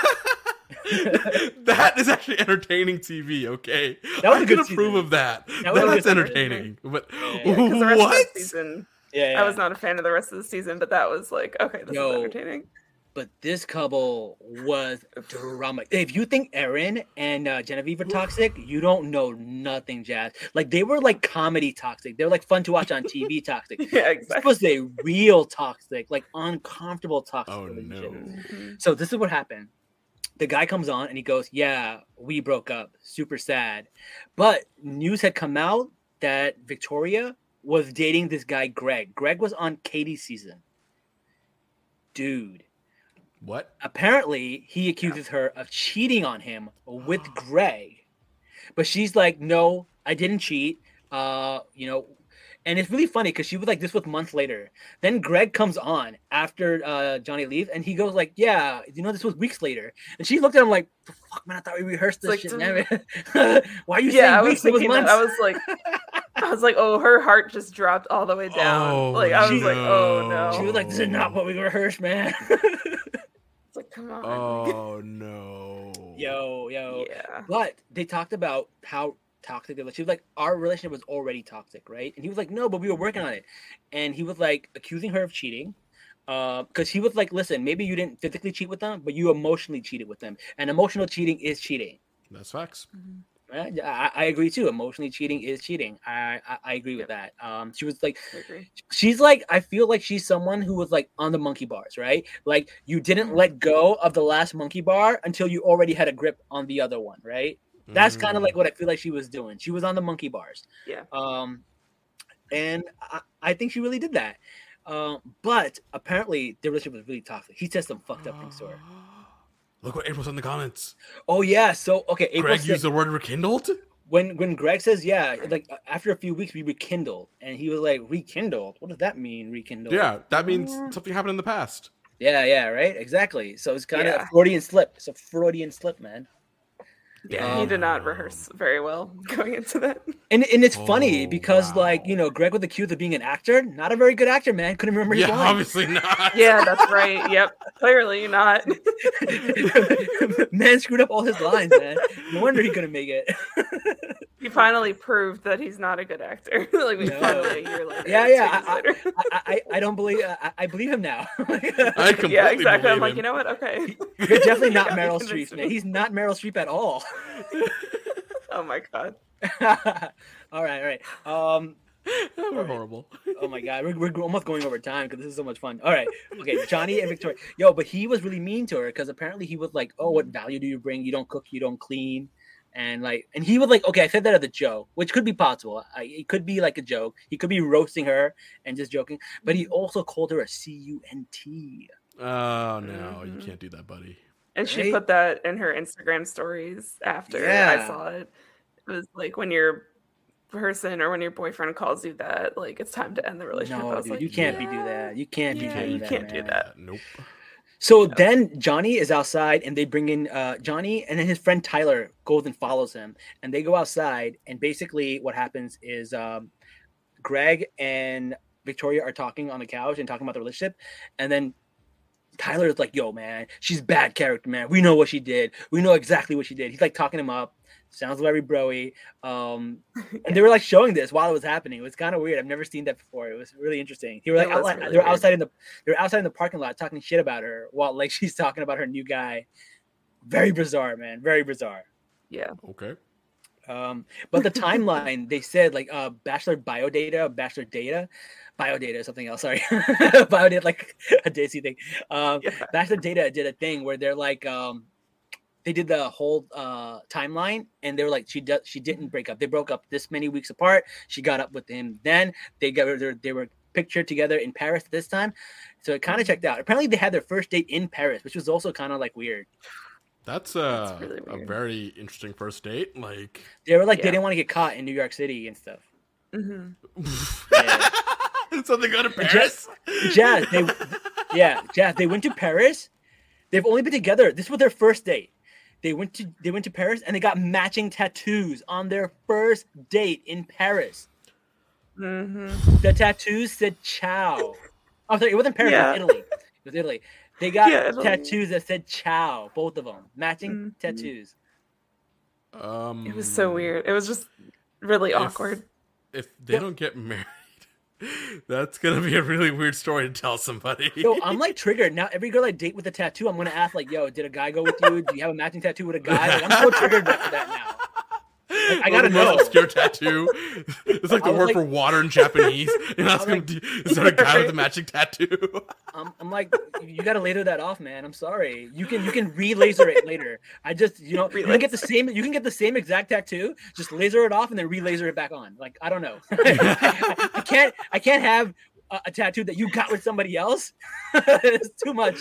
that is actually entertaining T V. Okay, that was I a good can approve season. of that. That That's was entertaining. But Yeah, yeah, 'cause the rest what? Of the season, Yeah, yeah. I was not a fan of the rest of the season, but that was like, okay, this Yo. is entertaining. But this couple was drama. If you think Erin and uh, Genevieve are toxic, you don't know nothing, Jazz. Like they were like comedy toxic. They were like fun to watch on T V toxic. Yeah, This exactly. was a real toxic, like uncomfortable toxic Oh relationship. no! Mhm. So this is what happened. The guy comes on and he goes, "Yeah, we broke up. Super sad." But news had come out that Victoria was dating this guy Greg. Greg was on Katie's season. Dude. What? Apparently, he accuses her of cheating on him with Greg, but she's like, "No, I didn't cheat." Uh, you know, and it's really funny because she was like, "This was months later." Then Greg comes on after uh, Johnny leaves, and he goes like, "Yeah, you know, this was weeks later." And she looked at him like, "The fuck, man! I thought we rehearsed this Like, shit. dude. Man. Why are you Yeah, I saying was weeks? It was thinking that. months." I was like, I was like, oh, her heart just dropped all the way down. Oh, like I was no. like, oh no. She was like, "This is not what we rehearsed, man." It's like, come on. Oh no! yo, yo. Yeah. But they talked about how toxic they were. She was like, our relationship was already toxic, right? And he was like, no, but we were working on it. And he was like accusing her of cheating. Uh, because he was like, listen, maybe you didn't physically cheat with them, but you emotionally cheated with them. And emotional cheating is cheating. That's facts. Right? I, I agree too. Emotionally cheating is cheating. I I, I agree with that. Um, she was like, I agree. she's like, I feel like she's someone who was like on the monkey bars, right? Like you didn't let go of the last monkey bar until you already had a grip on the other one, right? That's kind of Mm. like what I feel like she was doing. She was on the monkey bars. Yeah. Um, and I, I think she really did that. Um, but apparently the relationship was really toxic. He said some fucked up things to her. Look what April said in the comments. Oh yeah, so okay, April Greg said- used the word rekindled. when when Greg says yeah, like after a few weeks we rekindled, and he was like rekindled. What does that mean, rekindled? Yeah, that means something happened in the past. yeah, yeah, right, exactly. So it's kind of Yeah. a Freudian slip. It's a Freudian slip, man. Yeah, he did not Um, rehearse very well going into that. And and it's funny Oh, because like wow. you know Greg was accused of being an actor, not a very good actor, man. Couldn't remember his Yeah, lines. obviously not. Yeah, that's right. Yep. Clearly not. Man screwed up all his lines, man. No wonder he couldn't make it. He finally proved that he's not a good actor. like we No. finally a year later. Yeah, two yeah, years I- later. I, I, I don't believe I, I believe him now. I completely yeah, exactly. I'm believe like, him. you know what? Okay. You're definitely not Yeah, Meryl he Streep, convinced man. me. He's not Meryl Streep at all. Oh my god. all right, all right. Um, We're horrible. oh my god, we're, we're almost going over time because this is so much fun. All right, okay, Johnny and Victoria. Yo, but he was really mean to her because apparently he was like, "Oh, what value do you bring? You don't cook, you don't clean." And like, and he was like, okay, I said that as a joke, which could be possible. I, it could be like a joke. He could be roasting her and just joking. But he also called her a C U N T. Oh no, you Mhm. can't do that, buddy. And she Right? put that in her Instagram stories after Yeah. I saw it. It was like when your person or when your boyfriend calls you that, like it's time to end the relationship. I No, was dude, like, you can't be yeah. do that. You can't be Yeah, doing you that. can't do man. that. Nope. So then Johnny is outside and they bring in uh, Johnny, and then his friend Tyler goes and follows him, and they go outside, and basically what happens is um, Greg and Victoria are talking on the couch and talking about the relationship, and then Tyler is like, "Yo, man, she's bad character, man. We know what she did. We know exactly what she did." He's like talking him up. Sounds very broy. Um, and they were like showing this while it was happening. It was kind of weird. I've never seen that before. It was really interesting. They were It like, was outli- really they were weird. outside in the, they were outside in the parking lot talking shit about her while like she's talking about her new guy. Very bizarre, man. Very bizarre. Yeah. Okay. Um, but the timeline they said like uh, Bachelor Biodata, Bachelor Data, Biodata is something else. Sorry, Biodata like a Daisy thing. Um, Yeah. Bachelor Data did a thing where they're like um, they did the whole uh, timeline, and they were like she does she didn't break up. They broke up this many weeks apart. She got up with him. Then they got they, they were pictured together in Paris this time, so it kind of checked out. Apparently, they had their first date in Paris, which was also kind of like weird. That's, uh, That's really a weird. very interesting first date. Like, They were like they Yeah. didn't want to get caught in New York City and stuff. hmm so they go to But Paris. Jazz, they yeah, Jazz, they went to Paris. They've only been together. This was their first date. They went to they went to Paris and they got matching tattoos on their first date in Paris. Mm-hmm. The tattoos said "ciao." I'm sorry, it wasn't Paris. Yeah. It was Italy. It was Italy. They got Yeah, Italy. tattoos that said "ciao," both of them, matching Mm-hmm. tattoos. Um, It was so weird. It was just really If- awkward. If they don't get married, that's gonna be a really weird story to tell somebody. Yo, I'm like triggered now. Every girl I date with a tattoo, I'm gonna ask like, "Yo, did a guy go with you? Do you have a matching tattoo with a guy?" Like, I'm so triggered after that now. Like, I gotta the most know. obscure tattoo. It's like I the was word like- for water in Japanese. And I was I'm gonna like- do, is there a guy with a matching tattoo? I'm, I'm like, you gotta laser that off, man. I'm sorry. You can you can re-laser it later. I just you know you can get the same you can get the same exact tattoo, just laser it off and then re-laser it back on. Like I don't know. I can't I can't have a, a tattoo that you got with somebody else. It's too much.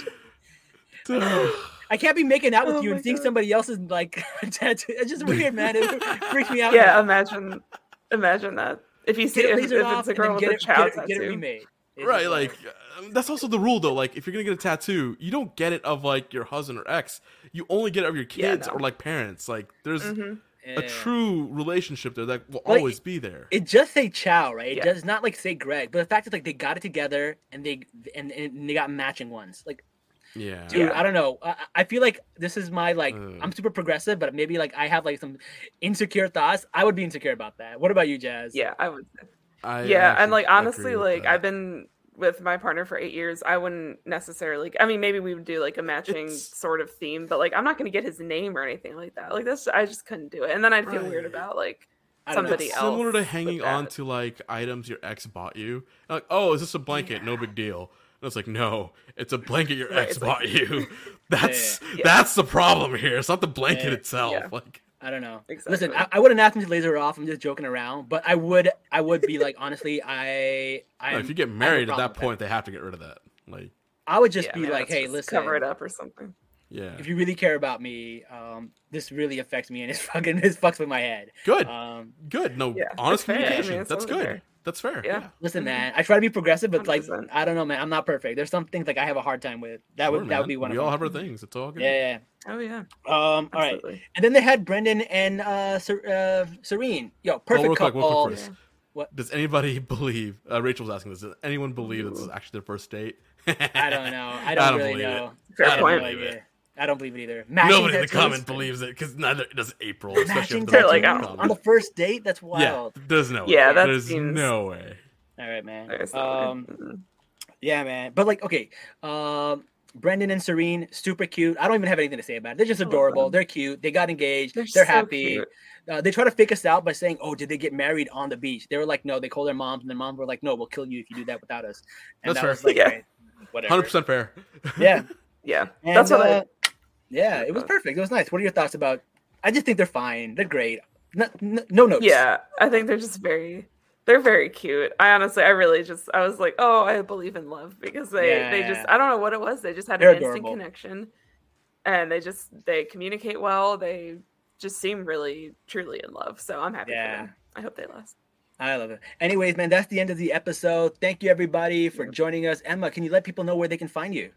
I can't be making out with Oh you my and seeing God. somebody else's like tattoo. It's just weird, man. It freaks me out. Yeah, imagine, imagine that. If you see Get it if, if lasered off it's a and girl then with get a it, chow get it, get it tattoo. remade. It's Right, just like um, that's also the rule though. Like if you're gonna get a tattoo, you don't get it of like your husband or ex. You only get it of your Yeah, kids no. or like parents. Like there's Mhm. yeah. a true relationship there that will Like, always be there. It just say Chow, right? It Yeah. does not like say Greg, but the fact is like they got it together and they and, and they got matching ones. Like, Yeah. dude, Yeah. I don't know. I, I feel like this is my like Ugh. I'm super progressive, but maybe like I have like some insecure thoughts. I would be insecure about that. What about you, Jazz? Yeah, I would. Say. I Yeah, actually and like agree honestly, with like that. I've been with my partner for eight years. I wouldn't necessarily. I mean, maybe we would do like a matching It's- sort of theme, but like I'm not going to get his name or anything like that. Like that's I just couldn't do it, and then I'd feel weird Right. about like I don't know. somebody It's else. similar to with hanging on that. to like items your ex bought you. Like, oh, is this a blanket? No big deal. And it's like, no, it's a blanket your Right, ex it's like- bought you. That's Yeah. that's the problem here. It's not the blanket Yeah. itself. Yeah. Like, I don't know. Exactly. Listen, I, I wouldn't ask him to laser it off. I'm just joking around, but I would. I would be like, honestly, I. I no, if you get married at that point, they have to get rid of that. Like, I would just Yeah, be man, like, let's hey, just listen, cover it up or something. yeah, if you really care about me, um, this really affects me and it's fucking this fucks with my head. good, Um, good. No, Yeah, honest that's fair. I mean, communication. it's That's only good. fair. That's fair. Yeah. Yeah. listen, Mhm. man, I try to be progressive, but like, one hundred percent. I don't know, man, I'm not perfect. There's some things like I have a hard time with. That Sure, would that would man. be one we of all them. have our things. It's all good. Yeah, Oh yeah. yeah. Um, all right. Absolutely. And then they had Brendan and uh, Ser- uh Serene. Yo, Oh, perfect real quick, real couple. quick, Chris. Yeah. What? Does anybody believe? Uh, Rachel was asking this. Does anyone believe that this is actually their first date? I don't know. I don't, really believe know. It. Fair I have point. no believe idea. it. I don't believe it either. Matching Nobody in the tattoos? comment believes it because neither does April. Especially Matching after They're the like, tattoos I don't on the first date? That's Yeah, wild. there's no way. Yeah, that there's seems- no way. All right, man. There's no Um, way. Mhm. yeah, man. But like, okay, um, Brendan and Serene, super cute. I don't even have anything to say about it. They're just I love adorable. them. They're cute. They got engaged. They're, They're so happy. cute. Uh, they try to fake us out by saying, "Oh, did they get married on the beach?" They were like, "No." They called their moms, and their moms were like, "No, we'll kill you if you do that without us." And That's that fair. was like, Yeah. "Alright, whatever. Hundred percent fair. Yeah, Yeah, and, that's what uh, I. yeah, it was perfect. It was nice. What are your thoughts about? I just think they're fine. They're great. No, no, no notes. Yeah, I think they're just very. They're very cute. I honestly, I really just, I was like, oh, I believe in love because they, they Yeah. just, I don't know what it was. They just had They're an instant adorable. connection, and they just, they communicate well. They just seem really, truly in love. So I'm happy Yeah. for them. I hope they last. I love it. Anyways, man, that's the end of the episode. Thank you everybody for joining us. Emma, can you let people know where they can find you?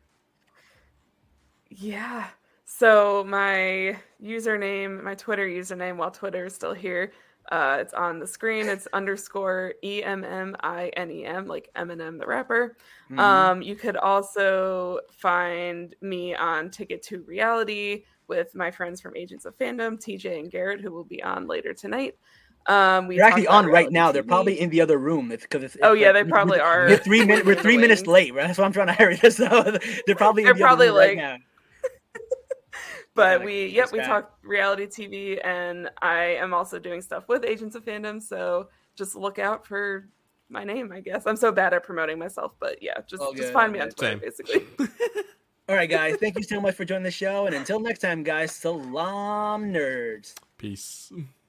Yeah. So my username, my Twitter username, while Twitter is still here, uh, it's on the screen. It's underscore E M M I N E M, like Eminem the rapper. Mhm. Um, you could also find me on Ticket to Reality with my friends from Agents of Fandom, T J and Garrett, who will be on later tonight. Um, we They're actually talk about on right reality now. They're T V. probably in the other room. It's because it's, Oh, it's yeah, like- they probably we're, are We're three minutes. We're in the three minutes wings. late. Right? That's why I'm trying to hurry this up. They're probably in They're the other probably room right like- now. But Like, we, yep, this we guy. talk reality T V, and I am also doing stuff with Agents of Fandom. So just look out for my name, I guess. I'm so bad at promoting myself, but yeah, just All just good, find all me on good. Twitter, Same. basically. All right, guys. Thank you so much for joining the show. And until next time, guys, salam nerds. Peace.